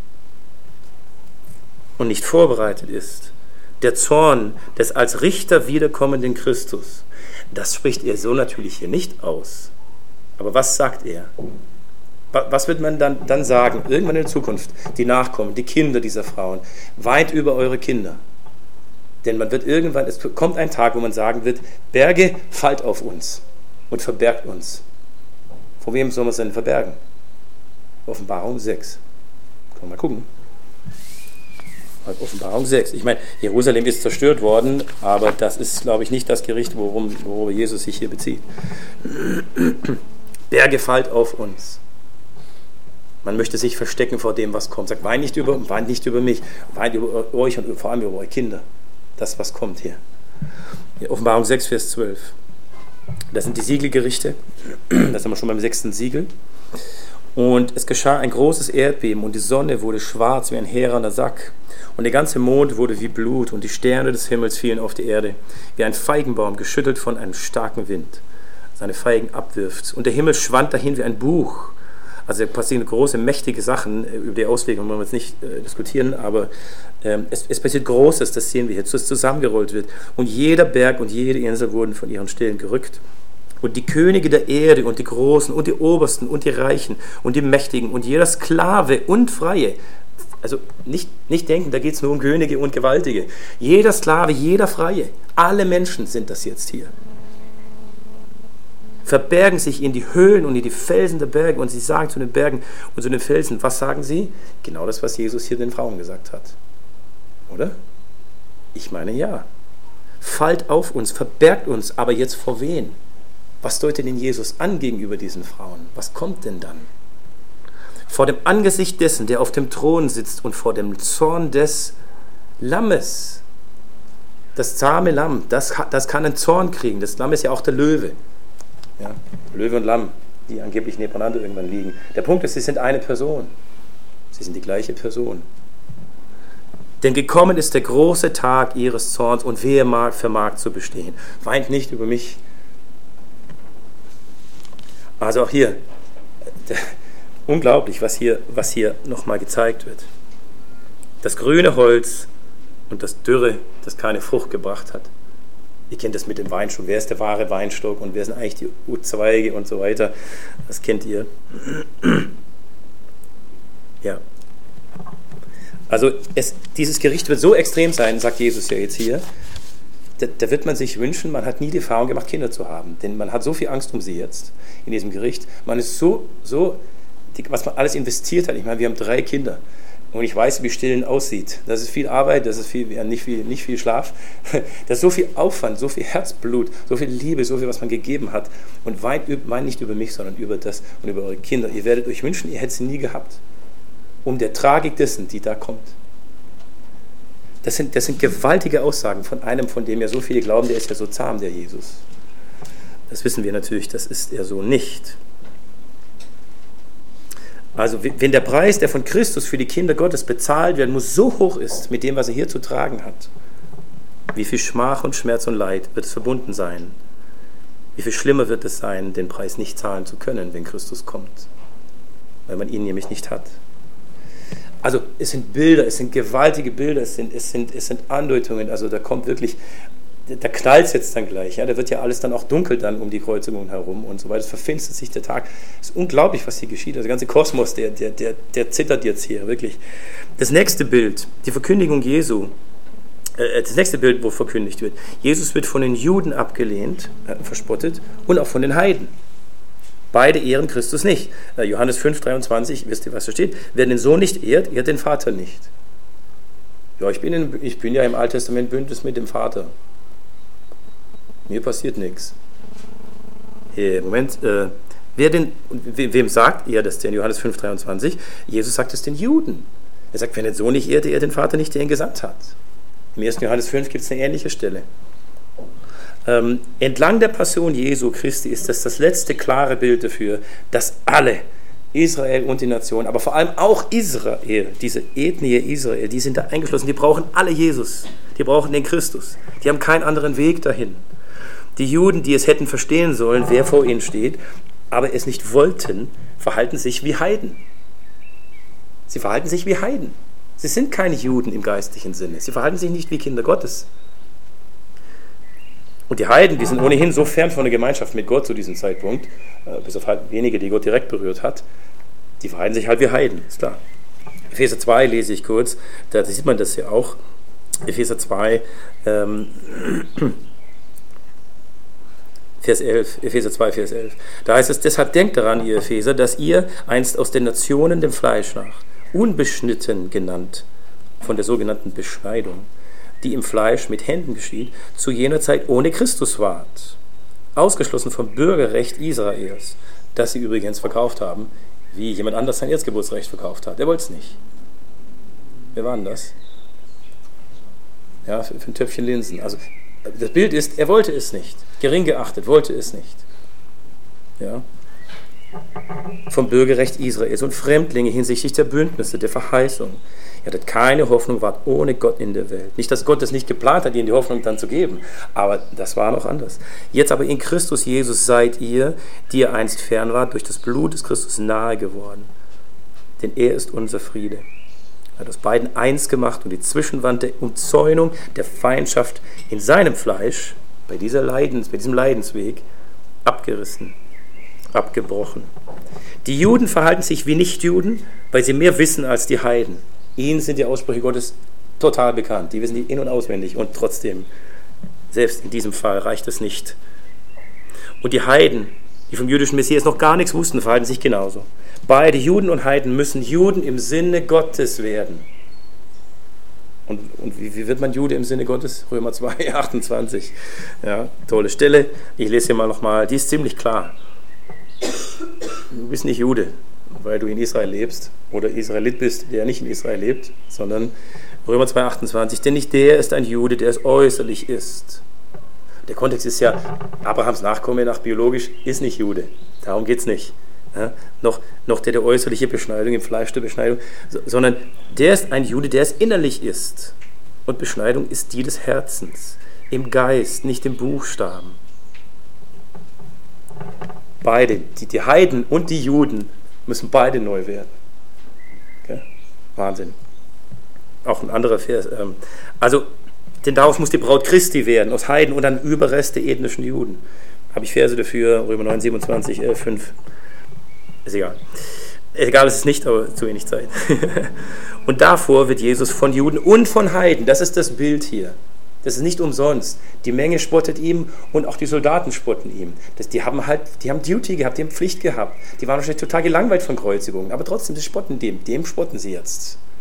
und nicht vorbereitet ist. Der Zorn des als Richter wiederkommenden Christus, das spricht er so natürlich hier nicht aus. Aber was sagt er? Was wird man dann, dann sagen, irgendwann in der Zukunft, die Nachkommen, die Kinder dieser Frauen, weit über eure Kinder? Denn man wird irgendwann, es kommt ein Tag, wo man sagen wird, Berge, fallt auf uns und verbergt uns. Vor wem soll man es denn verbergen? Offenbarung sechs. Können wir mal gucken. Offenbarung sechs. Ich meine, Jerusalem ist zerstört worden, aber das ist, glaube ich, nicht das Gericht, worum, worüber Jesus sich hier bezieht. Berge fallt auf uns. Man möchte sich verstecken vor dem, was kommt. Sagt, weint nicht über, weint nicht über mich, weint über euch und vor allem über eure Kinder. Das, was kommt hier. Offenbarung sechs, Vers zwölf. Das sind die Siegelgerichte. Das sind wir schon beim sechsten Siegel. Und es geschah ein großes Erdbeben und die Sonne wurde schwarz wie ein härender Sack und der ganze Mond wurde wie Blut und die Sterne des Himmels fielen auf die Erde, wie ein Feigenbaum geschüttelt von einem starken Wind, seine Feigen abwirft. Und der Himmel schwand dahin wie ein Buch. Also da passieren große, mächtige Sachen, über die Auslegung wollen wir jetzt nicht äh, diskutieren, aber ähm, es, es passiert Großes, das sehen wir jetzt, dass zusammengerollt wird. Und jeder Berg und jede Insel wurden von ihren Stellen gerückt. Und die Könige der Erde und die Großen und die Obersten und die Reichen und die Mächtigen und jeder Sklave und Freie, also nicht, nicht denken, da geht es nur um Könige und Gewaltige. Jeder Sklave, jeder Freie, alle Menschen sind das jetzt hier. Verbergen sich in die Höhlen und in die Felsen der Berge und sie sagen zu den Bergen und zu den Felsen, was sagen sie? Genau das, was Jesus hier den Frauen gesagt hat. Oder? Ich meine ja. Fallt auf uns, verbergt uns, aber jetzt vor wen? Was deutet denn Jesus an gegenüber diesen Frauen? Was kommt denn dann? Vor dem Angesicht dessen, der auf dem Thron sitzt und vor dem Zorn des Lammes. Das zahme Lamm, das, das kann einen Zorn kriegen. Das Lamm ist ja auch der Löwe. Ja, Löwe und Lamm, die angeblich nebeneinander irgendwann liegen. Der Punkt ist, sie sind eine Person. Sie sind die gleiche Person. Denn gekommen ist der große Tag ihres Zorns und wer mag, vermag zu bestehen. Weint nicht über mich. Also auch hier, der, unglaublich, was hier, was hier nochmal gezeigt wird. Das grüne Holz und das Dürre, das keine Frucht gebracht hat. Ihr kennt das mit dem Weinstock. Wer ist der wahre Weinstock und wer sind eigentlich die Zweige und so weiter? Das kennt ihr. Ja. Also es, dieses Gericht wird so extrem sein, sagt Jesus ja jetzt hier, da, da wird man sich wünschen, man hat nie die Erfahrung gemacht, Kinder zu haben. Denn man hat so viel Angst um sie jetzt in diesem Gericht. Man ist so, so die, was man alles investiert hat. Ich meine, wir haben drei Kinder. Und ich weiß, wie Stillen aussieht. Das ist viel Arbeit, das ist viel, ja, nicht, viel, nicht viel Schlaf. Das ist so viel Aufwand, so viel Herzblut, so viel Liebe, so viel, was man gegeben hat. Und weint, weint nicht über mich, sondern über das und über eure Kinder. Ihr werdet euch wünschen, ihr hättet sie nie gehabt. Um der Tragik dessen, die da kommt. Das sind, das sind gewaltige Aussagen von einem, von dem ja so viele glauben, der ist ja so zahm, der Jesus. Das wissen wir natürlich, das ist er so nicht. Also wenn der Preis, der von Christus für die Kinder Gottes bezahlt werden muss, so hoch ist mit dem, was er hier zu tragen hat, wie viel Schmach und Schmerz und Leid wird es verbunden sein? Wie viel schlimmer wird es sein, den Preis nicht zahlen zu können, wenn Christus kommt? Weil man ihn nämlich nicht hat. Also es sind Bilder, es sind gewaltige Bilder, es sind, es sind, es sind Andeutungen, also da kommt wirklich, da knallt es jetzt dann gleich, ja, da wird ja alles dann auch dunkel dann um die Kreuzigung herum und so weiter, es verfinstert sich der Tag. Es ist unglaublich, was hier geschieht, also der ganze Kosmos, der, der, der, der zittert jetzt hier, wirklich. Das nächste Bild, die Verkündigung Jesu, äh, das nächste Bild, wo verkündigt wird, Jesus wird von den Juden abgelehnt, äh, verspottet und auch von den Heiden. Beide ehren Christus nicht. Äh, Johannes fünf, dreiundzwanzig, wisst ihr, was da steht? Wer den Sohn nicht ehrt, ehrt den Vater nicht. Ja, ich bin, in, ich bin ja im Alten Testament Bündnis mit dem Vater. Mir passiert nichts. Hey, Moment, äh, wer denn, we, wem sagt ihr das denn? Johannes fünf, dreiundzwanzig. Jesus sagt es den Juden. Er sagt, wenn den Sohn nicht ehrt, ehrt den Vater nicht, der ihn gesandt hat. Im ersten Johannes fünf gibt es eine ähnliche Stelle. Ähm, entlang der Passion Jesu Christi ist das das letzte klare Bild dafür, dass alle, Israel und die Nation, aber vor allem auch Israel, diese Ethnie Israel, die sind da eingeschlossen, die brauchen alle Jesus, die brauchen den Christus, die haben keinen anderen Weg dahin. Die Juden, die es hätten verstehen sollen, wer vor ihnen steht, aber es nicht wollten, verhalten sich wie Heiden. Sie verhalten sich wie Heiden. Sie sind keine Juden im geistlichen Sinne, sie verhalten sich nicht wie Kinder Gottes. Und die Heiden, die sind ohnehin so fern von der Gemeinschaft mit Gott zu diesem Zeitpunkt, äh, bis auf halt wenige, die Gott direkt berührt hat, die verhalten sich halt wie Heiden, ist klar. Epheser zwei lese ich kurz, da sieht man das ja auch. Epheser zwei, ähm, Vers elf, Epheser zwei, Vers elf. Da heißt es, deshalb denkt daran, ihr Epheser, dass ihr einst aus den Nationen dem Fleisch nach, unbeschnitten genannt, von der sogenannten Beschneidung, die im Fleisch mit Händen geschieht, zu jener Zeit ohne Christus wart, ausgeschlossen vom Bürgerrecht Israels, das sie übrigens verkauft haben, wie jemand anders sein Erstgeburtsrecht verkauft hat. Der wollte es nicht. Wer war denn das? Ja, für, für ein Töpfchen Linsen. Also das Bild ist, er wollte es nicht. Gering geachtet, wollte es nicht. Ja. Vom Bürgerrecht Israels und Fremdlinge hinsichtlich der Bündnisse, der Verheißung. Ihr hattet keine Hoffnung, wart ohne Gott in der Welt. Nicht, dass Gott es nicht geplant hat, ihnen die Hoffnung dann zu geben, aber das war noch anders. Jetzt aber in Christus Jesus seid ihr, die ihr einst fern wart, durch das Blut des Christus nahe geworden. Denn er ist unser Friede. Er hat aus beiden eins gemacht und die Zwischenwand der Umzäunung der Feindschaft in seinem Fleisch, bei, dieser Leidens, bei diesem Leidensweg, abgerissen, abgebrochen. Die Juden verhalten sich wie Nichtjuden, weil sie mehr wissen als die Heiden. Ihnen sind die Aussprüche Gottes total bekannt. Die wissen die in- und auswendig. Und trotzdem, selbst in diesem Fall reicht es nicht. Und die Heiden, die vom jüdischen Messias noch gar nichts wussten, verhalten sich genauso. Beide Juden und Heiden müssen Juden im Sinne Gottes werden. Und, und wie, wie wird man Jude im Sinne Gottes? Römer zwei, achtundzwanzig. Ja, tolle Stelle. Ich lese hier mal nochmal. Die ist ziemlich klar. Du bist nicht Jude, weil du in Israel lebst oder Israelit bist, der nicht in Israel lebt, sondern Römer zwei, achtundzwanzig, denn nicht der ist ein Jude, der es äußerlich ist. Der Kontext ist ja, Abrahams Nachkomme nach biologisch ist nicht Jude, darum geht es nicht. Ja, noch, noch der der äußerliche Beschneidung, im Fleisch der Beschneidung, so, sondern der ist ein Jude, der es innerlich ist. Und Beschneidung ist die des Herzens, im Geist, nicht im Buchstaben. Beide, die, die Heiden und die Juden, müssen beide neu werden. Okay? Wahnsinn. Auch ein anderer Vers. Ähm, also, denn daraus muss die Braut Christi werden, aus Heiden und dann Überreste ethnischen Juden. Habe ich Verse dafür, Römer neun, siebenundzwanzig, äh, fünf. Ist egal. Egal ist es nicht, aber zu wenig Zeit. Und davor wird Jesus von Juden und von Heiden, das ist das Bild hier. Das ist nicht umsonst. Die Menge spottet ihm und auch die Soldaten spotten ihm. Das, die haben halt, die haben Duty gehabt, die haben Pflicht gehabt. Die waren wahrscheinlich total gelangweilt von Kreuzigungen, aber trotzdem, sie spotten dem. Dem spotten sie jetzt.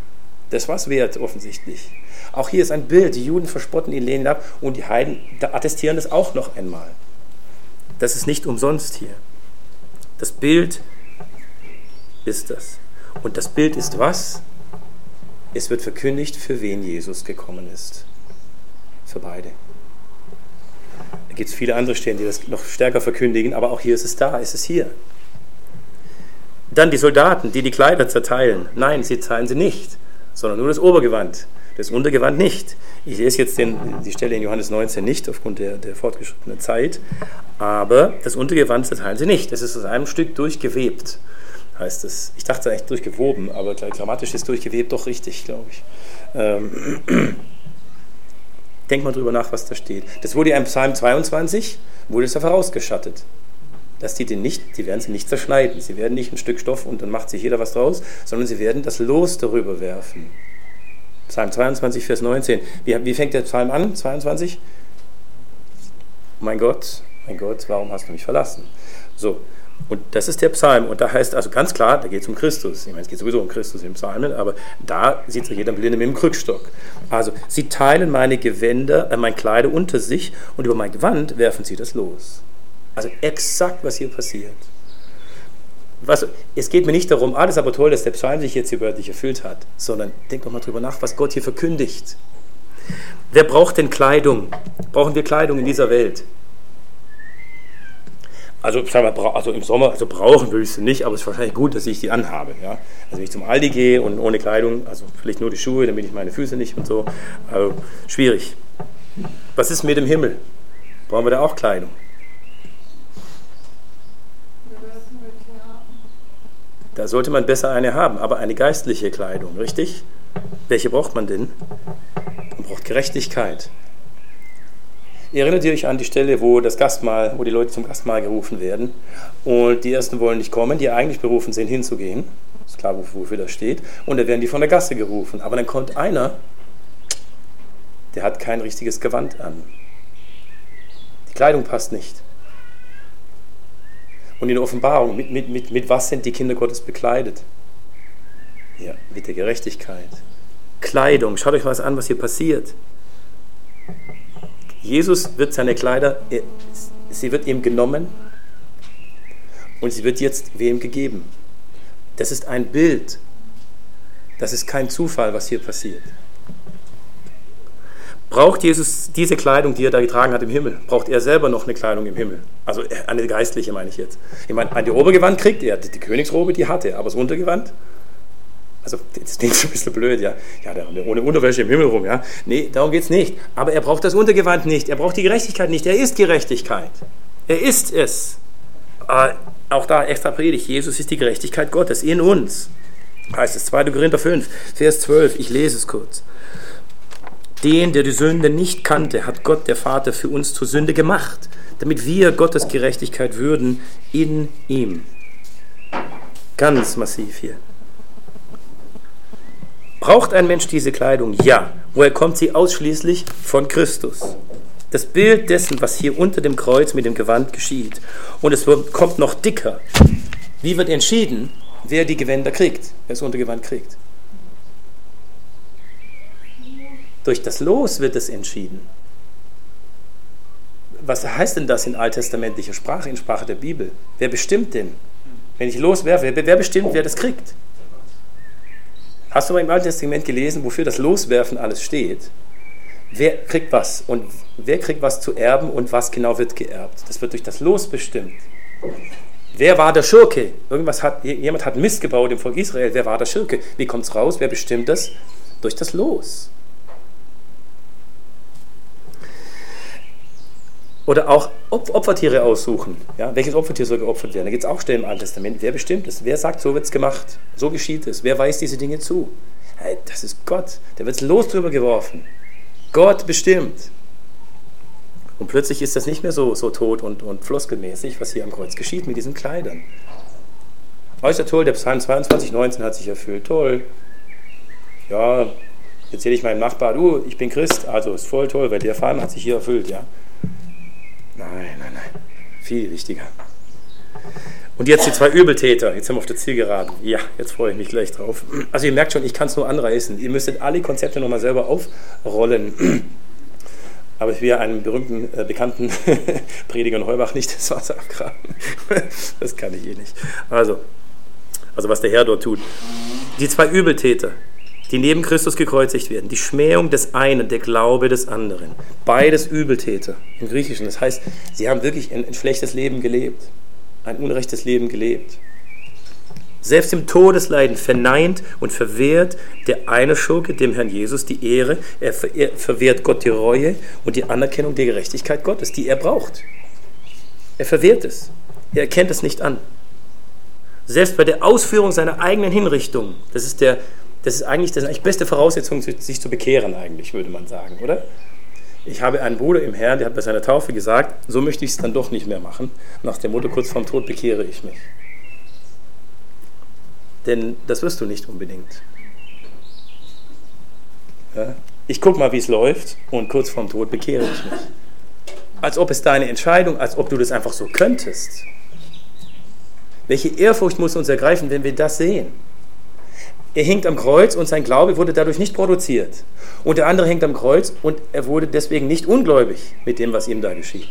Das war es wert, offensichtlich. Auch hier ist ein Bild, die Juden verspotten ihn, lehnen ihn ab und die Heiden attestieren das auch noch einmal. Das ist nicht umsonst hier. Das Bild ist das. Und das Bild ist was? Es wird verkündigt, für wen Jesus gekommen ist. Für beide. Da gibt es viele andere Stellen, die das noch stärker verkündigen, aber auch hier ist es da, es ist hier. Dann die Soldaten, die die Kleider zerteilen. Nein, sie teilen sie nicht, sondern nur das Obergewand, das Untergewand nicht. Ich lese jetzt den, die Stelle in Johannes neunzehn nicht, aufgrund der, der fortgeschrittenen Zeit, aber das Untergewand zerteilen sie nicht. Es ist aus einem Stück durchgewebt, heißt es. Ich dachte eigentlich durchgewoben, aber grammatisch ist durchgewebt doch richtig, glaube ich. Ähm, Denk mal drüber nach, was da steht. Das wurde ja im Psalm zweiundzwanzig, wurde es ja vorausgeschattet. Dass die den nicht, die werden sie nicht zerschneiden. Sie werden nicht ein Stück Stoff und dann macht sich jeder was draus, sondern sie werden das Los darüber werfen. Psalm zweiundzwanzig, Vers neunzehn. Wie, wie fängt der Psalm an? zweiundzwanzig? Mein Gott, mein Gott, warum hast du mich verlassen? So, und das ist der Psalm. Und da heißt also ganz klar, da geht es um Christus. Ich meine, es geht sowieso um Christus im Psalmen, aber da sieht sich jeder Blinde mit dem Krückstock. Also, sie teilen meine Gewänder, äh, meine Kleider unter sich und über mein Gewand werfen sie das Los. Also exakt, was hier passiert. Was, es geht mir nicht darum, ah, das ist aber toll, dass der Psalm sich jetzt hier wörtlich erfüllt hat, sondern denk doch mal drüber nach, was Gott hier verkündigt. Wer braucht denn Kleidung? Brauchen wir Kleidung in dieser Welt? Also, sagen wir, also im Sommer, also brauchen will ich sie nicht, aber es ist wahrscheinlich gut, dass ich die anhabe. Ja? Also wenn ich zum Aldi gehe und ohne Kleidung, also vielleicht nur die Schuhe, damit ich meine Füße nicht und so, also schwierig. Was ist mit dem Himmel? Brauchen wir da auch Kleidung? Da sollte man besser eine haben, aber eine geistliche Kleidung, richtig? Welche braucht man denn? Man braucht Gerechtigkeit. Ihr erinnert euch an die Stelle, wo das Gastmahl, wo die Leute zum Gastmahl gerufen werden und die Ersten wollen nicht kommen, die eigentlich berufen sind, hinzugehen. Ist klar, wofür das steht. Und dann werden die von der Gasse gerufen. Aber dann kommt einer, der hat kein richtiges Gewand an. Die Kleidung passt nicht. Und in der Offenbarung, mit, mit, mit, mit was sind die Kinder Gottes bekleidet? Ja, mit der Gerechtigkeit. Kleidung, schaut euch was an, was hier passiert. Jesus wird seine Kleider, sie wird ihm genommen und sie wird jetzt wem gegeben. Das ist ein Bild. Das ist kein Zufall, was hier passiert. Braucht Jesus diese Kleidung, die er da getragen hat im Himmel? Braucht er selber noch eine Kleidung im Himmel? Also eine geistliche, meine ich jetzt. Ich meine, die Obergewand kriegt er, die Königsrobe, die hat er, aber das Untergewand? Also, das klingt schon ein bisschen blöd, ja. Ja, der, der ohne Unterwäsche im Himmel rum, ja. Nee, darum geht es nicht. Aber er braucht das Untergewand nicht. Er braucht die Gerechtigkeit nicht. Er ist Gerechtigkeit. Er ist es. Aber auch da extra Predigt. Jesus ist die Gerechtigkeit Gottes in uns. Heißt es zweiter Korinther fünf, Vers zwölf. Ich lese es kurz. Den, der die Sünde nicht kannte, hat Gott, der Vater, für uns zur Sünde gemacht, damit wir Gottes Gerechtigkeit würden in ihm. Ganz massiv hier. Braucht ein Mensch diese Kleidung? Ja. Woher kommt sie? Ausschließlich von Christus. Das Bild dessen, was hier unter dem Kreuz mit dem Gewand geschieht. Und es wird, kommt noch dicker. Wie wird entschieden, wer die Gewänder kriegt, wer das Untergewand kriegt? Durch das Los wird es entschieden. Was heißt denn das in alttestamentlicher Sprache, in Sprache der Bibel? Wer bestimmt denn? Wenn ich loswerfe, wer, wer bestimmt, wer das kriegt? Hast du mal im Alten Testament gelesen, wofür das Loswerfen alles steht? Wer kriegt was und wer kriegt was zu erben und was genau wird geerbt? Das wird durch das Los bestimmt. Wer war der Schurke? Irgendwas hat, jemand hat Mist gebaut im Volk Israel. Wer war der Schurke? Wie kommt es raus? Wer bestimmt das? Durch das Los. Oder auch Opfertiere aussuchen. Ja, welches Opfertier soll geopfert werden? Da gibt es auch Stellen im Alten Testament. Wer bestimmt es? Wer sagt, so wird es gemacht? So geschieht es. Wer weist diese Dinge zu? Hey, das ist Gott. Da wird es los drüber geworfen. Gott bestimmt. Und plötzlich ist das nicht mehr so, so tot und, und floskelmäßig, was hier am Kreuz geschieht mit diesen Kleidern. Äußerst toll, der Psalm zweiundzwanzig, neunzehn hat sich erfüllt. Toll. Ja, erzähle ich meinem Nachbar, du, ich bin Christ, also ist voll toll, weil der Psalm hat sich hier erfüllt, ja. Nein, nein, nein. Viel wichtiger. Und jetzt die zwei Übeltäter. Jetzt sind wir auf der Zielgeraden. Ja, jetzt freue ich mich gleich drauf. Also ihr merkt schon, ich kann es nur anreißen. Ihr müsstet alle Konzepte nochmal selber aufrollen. Aber ich will ja einen berühmten, äh, bekannten Prediger in Heubach nicht das Wasser abgraben. Das kann ich eh nicht. Also, also was der Herr dort tut. Die zwei Übeltäter, die neben Christus gekreuzigt werden. Die Schmähung des einen, der Glaube des anderen. Beides Übeltäter im Griechischen. Das heißt, sie haben wirklich ein, ein schlechtes Leben gelebt. Ein unrechtes Leben gelebt. Selbst im Todesleiden verneint und verwehrt der eine Schurke dem Herrn Jesus die Ehre. Er, ver- er verwehrt Gott die Reue und die Anerkennung der Gerechtigkeit Gottes, die er braucht. Er verwehrt es. Er erkennt es nicht an. Selbst bei der Ausführung seiner eigenen Hinrichtung, das ist der Das ist eigentlich das ist eigentlich beste Voraussetzung, sich zu bekehren, eigentlich, würde man sagen, oder? Ich habe einen Bruder im Herrn, der hat bei seiner Taufe gesagt, so möchte ich es dann doch nicht mehr machen. Nach dem Motto, kurz vorm Tod bekehre ich mich. Denn das wirst du nicht unbedingt. Ja? Ich gucke mal, wie es läuft und kurz vorm Tod bekehre ich mich. Als ob es deine Entscheidung, als ob du das einfach so könntest. Welche Ehrfurcht muss uns ergreifen, wenn wir das sehen? Er hängt am Kreuz und sein Glaube wurde dadurch nicht produziert. Und der andere hängt am Kreuz und er wurde deswegen nicht ungläubig mit dem, was ihm da geschieht.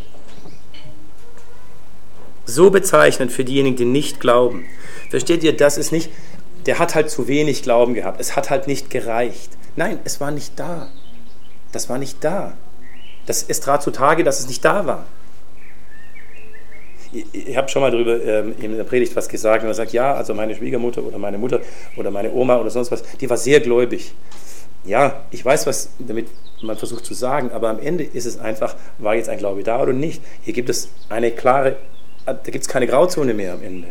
So bezeichnend für diejenigen, die nicht glauben. Versteht ihr, das ist nicht, der hat halt zu wenig Glauben gehabt. Es hat halt nicht gereicht. Nein, es war nicht da. Das war nicht da. Das, es trat zutage, dass es nicht da war. Ich, ich habe schon mal darüber ähm, in der Predigt was gesagt und er sagt, ja, also meine Schwiegermutter oder meine Mutter oder meine Oma oder sonst was, die war sehr gläubig. Ja, ich weiß, was damit man versucht zu sagen, aber am Ende ist es einfach, war jetzt ein Glaube da oder nicht. Hier gibt es eine klare, da gibt es keine Grauzone mehr am Ende.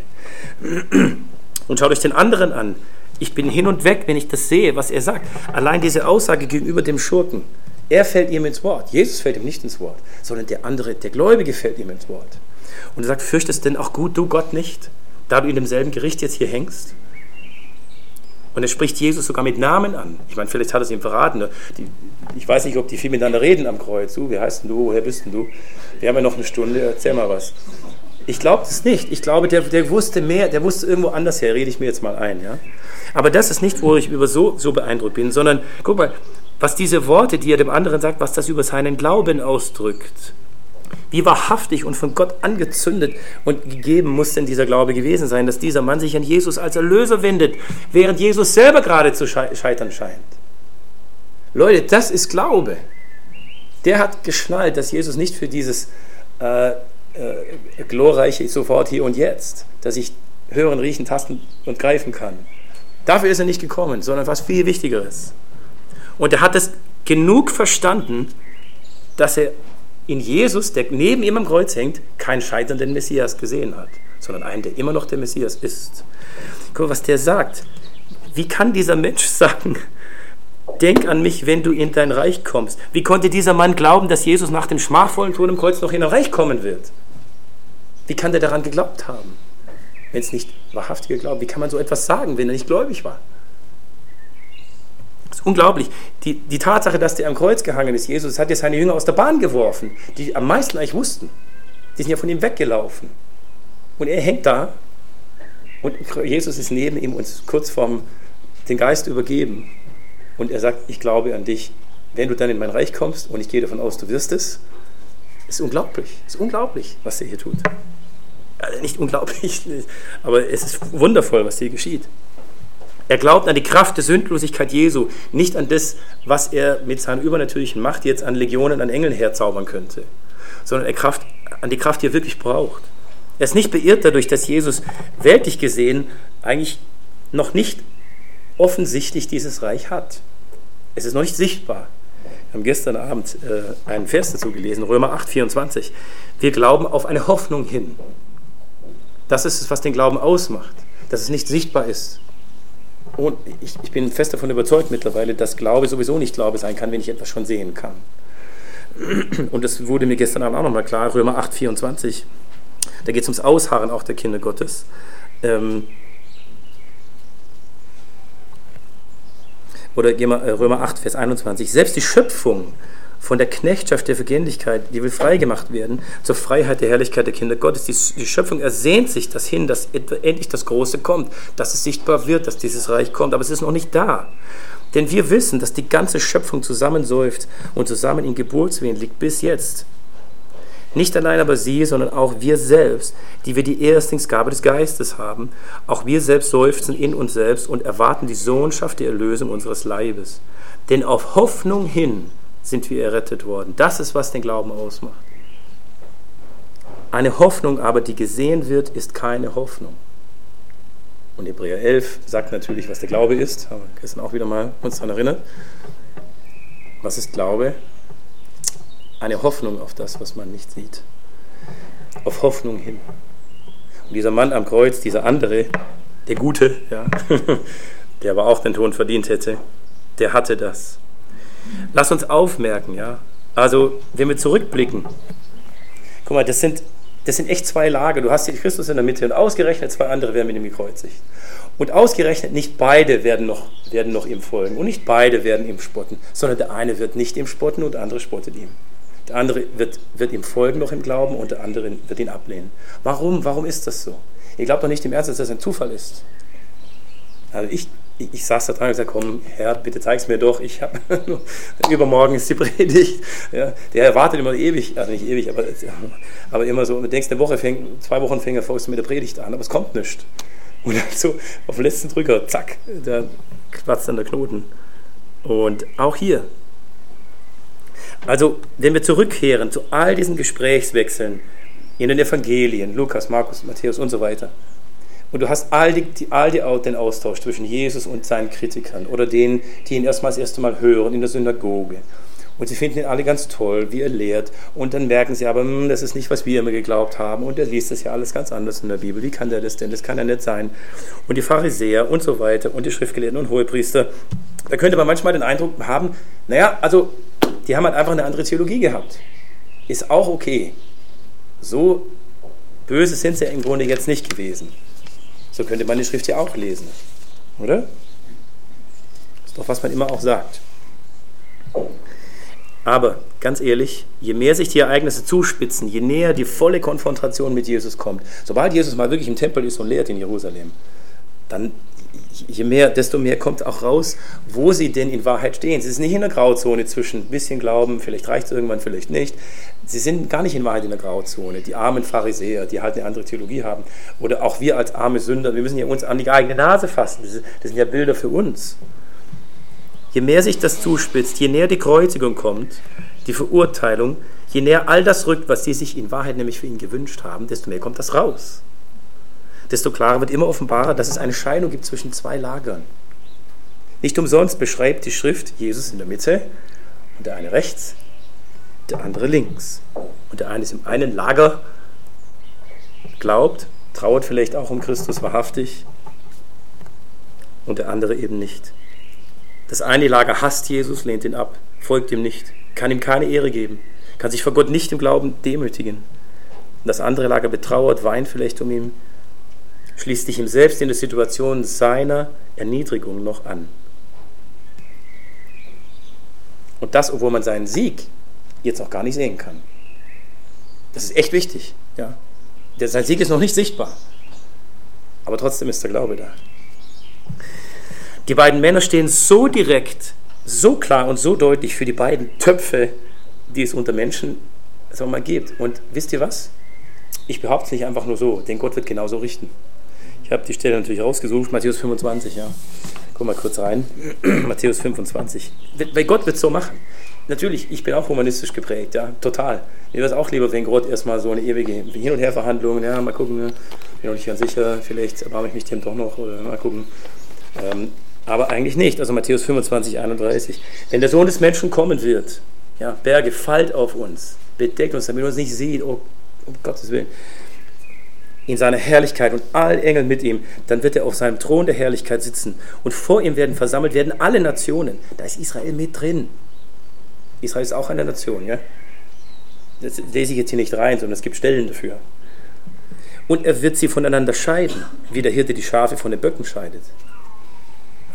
Und schaut euch den anderen an. Ich bin hin und weg, wenn ich das sehe, was er sagt. Allein diese Aussage gegenüber dem Schurken. Er fällt ihm ins Wort. Jesus fällt ihm nicht ins Wort, sondern der andere, der Gläubige, fällt ihm ins Wort. Und er sagt, fürchtest denn auch gut, du Gott nicht, da du in demselben Gericht jetzt hier hängst? Und er spricht Jesus sogar mit Namen an. Ich meine, vielleicht hat er es ihm verraten. Ne? Die, ich weiß nicht, ob die viel miteinander reden am Kreuz. Du, wie heißt denn du? Woher bist denn du? Wir haben ja noch eine Stunde, erzähl mal was. Ich glaube das nicht. Ich glaube, der, der wusste mehr, der wusste irgendwo anders her, rede ich mir jetzt mal ein. Ja? Aber das ist nicht, wo ich über so, so beeindruckt bin, sondern, guck mal, was diese Worte, die er dem anderen sagt, was das über seinen Glauben ausdrückt. Wie wahrhaftig und von Gott angezündet und gegeben muss denn dieser Glaube gewesen sein, dass dieser Mann sich an Jesus als Erlöser wendet, während Jesus selber gerade zu scheitern scheint. Leute, das ist Glaube. Der hat geschnallt, dass Jesus nicht für dieses äh, äh, glorreiche sofort hier und jetzt, dass ich hören, riechen, tasten und greifen kann. Dafür ist er nicht gekommen, sondern was viel Wichtigeres. Und er hat es genug verstanden, dass er in Jesus, der neben ihm am Kreuz hängt, keinen scheiternden Messias gesehen hat, sondern einen, der immer noch der Messias ist. Guck mal, was der sagt. Wie kann dieser Mensch sagen, denk an mich, wenn du in dein Reich kommst? Wie konnte dieser Mann glauben, dass Jesus nach dem schmachvollen Tod am Kreuz noch in ein Reich kommen wird? Wie kann der daran geglaubt haben? Wenn es nicht wahrhaftiger Glauben, wie kann man so etwas sagen, wenn er nicht gläubig war? Das ist unglaublich. Die, die Tatsache, dass der am Kreuz gehangen ist, Jesus, hat ja seine Jünger aus der Bahn geworfen, die am meisten eigentlich wussten. Die sind ja von ihm weggelaufen. Und er hängt da und Jesus ist neben ihm und kurz vorm den Geist übergeben. Und er sagt, ich glaube an dich. Wenn du dann in mein Reich kommst, und ich gehe davon aus, du wirst es, ist unglaublich. Ist unglaublich, was er hier tut. Also nicht unglaublich, aber es ist wundervoll, was hier geschieht. Er glaubt an die Kraft der Sündlosigkeit Jesu, nicht an das, was er mit seiner übernatürlichen Macht jetzt an Legionen, an Engeln herzaubern könnte, sondern er Kraft, an die Kraft, die er wirklich braucht. Er ist nicht beirrt dadurch, dass Jesus weltlich gesehen eigentlich noch nicht offensichtlich dieses Reich hat. Es ist noch nicht sichtbar. Wir haben gestern Abend äh, einen Vers dazu gelesen, Römer acht, vierundzwanzig. Wir glauben auf eine Hoffnung hin. Das ist es, was den Glauben ausmacht, dass es nicht sichtbar ist. Und ich, ich bin fest davon überzeugt mittlerweile, dass Glaube sowieso nicht Glaube sein kann, wenn ich etwas schon sehen kann. Und das wurde mir gestern Abend auch nochmal klar, Römer acht, vierundzwanzig. Da geht es ums Ausharren auch der Kinder Gottes. Ähm Oder gehen wir Römer acht, Vers einundzwanzig. Selbst die Schöpfung von der Knechtschaft der Vergänglichkeit, die will freigemacht werden, zur Freiheit der Herrlichkeit der Kinder Gottes. Die, die Schöpfung ersehnt sich das hin, dass endlich das Große kommt, dass es sichtbar wird, dass dieses Reich kommt, aber es ist noch nicht da. Denn wir wissen, dass die ganze Schöpfung zusammensäuft und zusammen in Geburtswehen liegt bis jetzt. Nicht allein aber sie, sondern auch wir selbst, die wir die Erstlingsgabe des Geistes haben, auch wir selbst seufzen in uns selbst und erwarten die Sohnschaft der Erlösung unseres Leibes. Denn auf Hoffnung hin sind wir errettet worden. Das ist, was den Glauben ausmacht. Eine Hoffnung aber, die gesehen wird, ist keine Hoffnung. Und Hebräer elf sagt natürlich, was der Glaube ist. Haben wir gestern auch wieder mal uns daran erinnert. Was ist Glaube? Eine Hoffnung auf das, was man nicht sieht. Auf Hoffnung hin. Und dieser Mann am Kreuz, dieser andere, der Gute, ja, der aber auch den Tod verdient hätte, der hatte das. Lass uns aufmerken, ja. Also, wenn wir zurückblicken, guck mal, das sind, das sind echt zwei Lager. Du hast hier Christus in der Mitte und ausgerechnet zwei andere werden mit ihm gekreuzigt. Und ausgerechnet nicht beide werden noch, werden noch ihm folgen und nicht beide werden ihm spotten, sondern der eine wird nicht ihm spotten und der andere spottet ihm. Der andere wird, wird ihm folgen noch im Glauben und der andere wird ihn ablehnen. Warum? Warum ist das so? Ihr glaubt doch nicht im Ernst, dass das ein Zufall ist. Also ich, ich, ich saß da dran und gesagt, komm, Herr, bitte zeig's mir doch. Ich habe übermorgen ist die Predigt. Ja, der erwartet immer ewig, also nicht ewig, aber, aber immer so. Du denkst, eine Woche fängt, zwei Wochen fängt er mit der Predigt an, aber es kommt nichts. Und dann so auf den letzten Drücker, zack, da platzt dann der Knoten. Und auch hier. Also, wenn wir zurückkehren zu all diesen Gesprächswechseln in den Evangelien, Lukas, Markus, Matthäus und so weiter, und du hast all, die, die, all die, den Austausch zwischen Jesus und seinen Kritikern oder denen, die ihn erstmals das erste Mal hören in der Synagoge, und sie finden ihn alle ganz toll, wie er lehrt, und dann merken sie aber, hm, das ist nicht, was wir immer geglaubt haben, und er liest das ja alles ganz anders in der Bibel, wie kann der das denn, das kann ja nicht sein, und die Pharisäer und so weiter und die Schriftgelehrten und Hohepriester, da könnte man manchmal den Eindruck haben, naja, also die haben halt einfach eine andere Theologie gehabt. Ist auch okay. So böse sind sie im Grunde jetzt nicht gewesen. So könnte man die Schrift ja auch lesen. Oder? Das ist doch, was man immer auch sagt. Aber, ganz ehrlich, je mehr sich die Ereignisse zuspitzen, je näher die volle Konfrontation mit Jesus kommt, sobald Jesus mal wirklich im Tempel ist und lehrt in Jerusalem, dann je mehr, desto mehr kommt auch raus, wo sie denn in Wahrheit stehen. Sie sind nicht in der Grauzone zwischen ein bisschen Glauben, vielleicht reicht es irgendwann, vielleicht nicht. Sie sind gar nicht in Wahrheit in der Grauzone. Die armen Pharisäer, die halt eine andere Theologie haben. Oder auch wir als arme Sünder, wir müssen ja uns an die eigene Nase fassen. Das sind ja Bilder für uns. Je mehr sich das zuspitzt, je näher die Kreuzigung kommt, die Verurteilung, je näher all das rückt, was sie sich in Wahrheit nämlich für ihn gewünscht haben, desto mehr kommt das raus. Desto klarer wird immer offenbarer, dass es eine Scheidung gibt zwischen zwei Lagern. Nicht umsonst beschreibt die Schrift Jesus in der Mitte und der eine rechts, der andere links. Und der eine ist im einen Lager, glaubt, trauert vielleicht auch um Christus wahrhaftig und der andere eben nicht. Das eine Lager hasst Jesus, lehnt ihn ab, folgt ihm nicht, kann ihm keine Ehre geben, kann sich vor Gott nicht im Glauben demütigen. Und das andere Lager betrauert, weint vielleicht um ihn, schließt sich ihm selbst in der Situation seiner Erniedrigung noch an. Und das, obwohl man seinen Sieg jetzt noch gar nicht sehen kann. Das ist echt wichtig. Ja. Sein Sieg ist noch nicht sichtbar. Aber trotzdem ist der Glaube da. Die beiden Männer stehen so direkt, so klar und so deutlich für die beiden Töpfe, die es unter Menschen sagen wir mal, gibt. Und wisst ihr was? Ich behaupte es nicht einfach nur so, denn Gott wird genauso richten. Ich habe die Stelle natürlich rausgesucht, Matthäus fünfundzwanzig, ja. Guck mal kurz rein. Matthäus fünfundzwanzig. Weil Gott wird es so machen. Natürlich, ich bin auch humanistisch geprägt, ja, total. Mir wäre es auch lieber, wenn Gott erstmal so eine ewige Hin- und Her-Verhandlung, ja, mal gucken, bin noch nicht ganz sicher, vielleicht erbarme ich mich dem doch noch, oder mal gucken. Ähm, aber eigentlich nicht, also Matthäus fünfundzwanzig, einunddreißig. Wenn der Sohn des Menschen kommen wird, ja, Berge, fallt auf uns, bedeckt uns, damit er uns nicht sieht, oh, um Gottes Willen, in seiner Herrlichkeit und allen Engeln mit ihm, dann wird er auf seinem Thron der Herrlichkeit sitzen und vor ihm werden versammelt werden alle Nationen. Da ist Israel mit drin. Israel ist auch eine Nation, ja. Das lese ich jetzt hier nicht rein, sondern es gibt Stellen dafür. Und er wird sie voneinander scheiden, wie der Hirte die Schafe von den Böcken scheidet.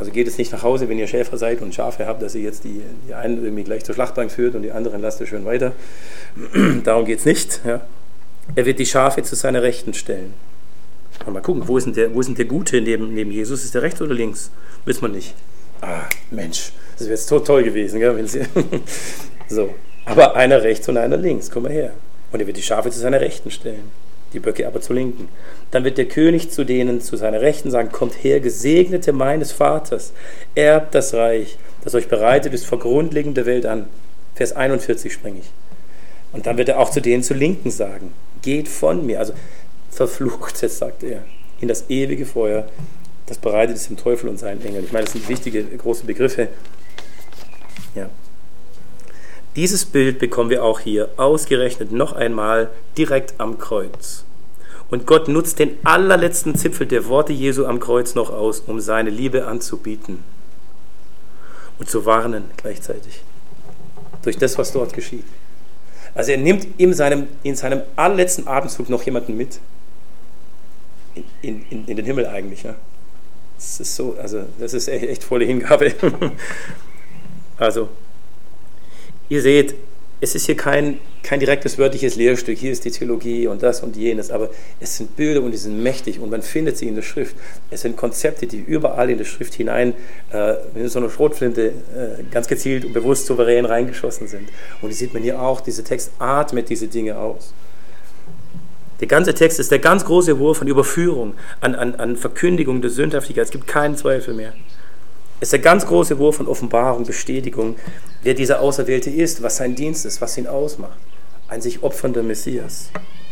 Also geht es nicht nach Hause, wenn ihr Schäfer seid und Schafe habt, dass ihr jetzt die, die einen irgendwie gleich zur Schlachtbank führt und die anderen lasst ihr schön weiter. Darum geht es nicht. Ja. Er wird die Schafe zu seiner Rechten stellen. Mal gucken, wo ist denn der, wo ist denn der Gute neben, neben Jesus? Ist der rechts oder links? Wissen wir nicht. Ah, Mensch, das wäre jetzt so toll gewesen. Gell, wenn sie so. Aber einer rechts und einer links, komm mal her. Und er wird die Schafe zu seiner Rechten stellen, die Böcke aber zur Linken. Dann wird der König zu denen zu seiner Rechten sagen, kommt her, Gesegnete meines Vaters, erbt das Reich, das euch bereitet ist vor Grundlegung der Welt an. Vers einundvierzig springe ich. Und dann wird er auch zu denen zur Linken sagen, geht von mir, also Verfluchtes, sagt er, in das ewige Feuer, das bereitet ist dem Teufel und seinen Engeln. Ich meine, das sind wichtige, große Begriffe. Ja. Dieses Bild bekommen wir auch hier ausgerechnet noch einmal direkt am Kreuz. Und Gott nutzt den allerletzten Zipfel der Worte Jesu am Kreuz noch aus, um seine Liebe anzubieten und zu warnen gleichzeitig durch das, was dort geschieht. Also er nimmt in seinem, in seinem allerletzten Atemzug noch jemanden mit, in, in, in den Himmel eigentlich. Ja. Das ist so, also das ist echt, echt volle Hingabe. Also, ihr seht, es ist hier kein, kein direktes wörtliches Lehrstück, hier ist die Theologie und das und jenes, aber es sind Bilder und die sind mächtig und man findet sie in der Schrift. Es sind Konzepte, die überall in der Schrift hinein, äh, in so eine Schrotflinte äh, ganz gezielt und bewusst souverän reingeschossen sind. Und die sieht man hier auch, dieser Text atmet diese Dinge aus. Der ganze Text ist der ganz große Wurf an Überführung, an, an, an Verkündigung der Sündhaftigkeit. Es gibt keinen Zweifel mehr. Es ist der ganz große Wurf von Offenbarung, Bestätigung, wer dieser Auserwählte ist, was sein Dienst ist, was ihn ausmacht. Ein sich opfernder Messias.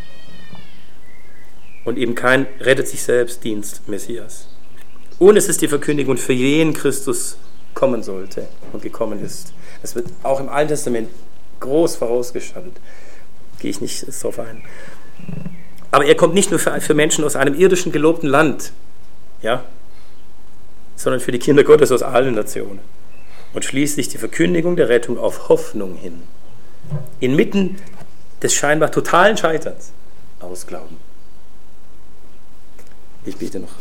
Und eben kein rettet sich selbst Dienst Messias. Und es ist die Verkündigung, für wen Christus kommen sollte und gekommen ist. Das wird auch im Alten Testament groß vorausgeschattet. Gehe ich nicht darauf ein. Aber er kommt nicht nur für, für Menschen aus einem irdischen gelobten Land, ja, sondern für die Kinder Gottes aus allen Nationen. Und schließlich die Verkündigung der Rettung auf Hoffnung hin. Inmitten des scheinbar totalen Scheiterns aus Glauben. Ich bete noch.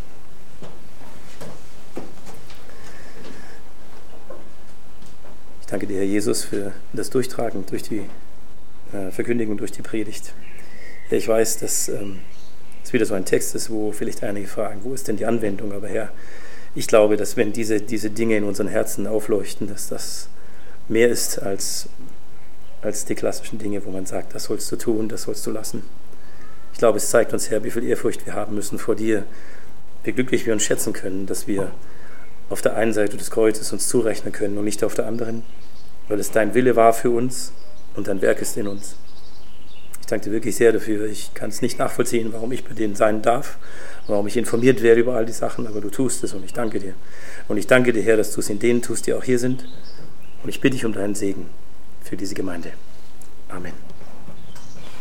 Ich danke dir, Herr Jesus, für das Durchtragen durch die äh, Verkündigung, durch die Predigt. Ja, ich weiß, dass ähm, es wieder so ein Text ist, wo vielleicht einige fragen, wo ist denn die Anwendung? Aber Herr, ich glaube, dass wenn diese, diese Dinge in unseren Herzen aufleuchten, dass das mehr ist als, als die klassischen Dinge, wo man sagt, das sollst du tun, das sollst du lassen. Ich glaube, es zeigt uns, Herr, wie viel Ehrfurcht wir haben müssen vor dir, wie glücklich wir uns schätzen können, dass wir auf der einen Seite des Kreuzes uns zurechnen können und nicht auf der anderen, weil es dein Wille war für uns und dein Werk ist in uns. Ich danke dir wirklich sehr dafür. Ich kann es nicht nachvollziehen, warum ich bei denen sein darf, warum ich informiert werde über all die Sachen, aber du tust es und ich danke dir. Und ich danke dir, Herr, dass du es in denen tust, die auch hier sind. Und ich bitte dich um deinen Segen für diese Gemeinde. Amen.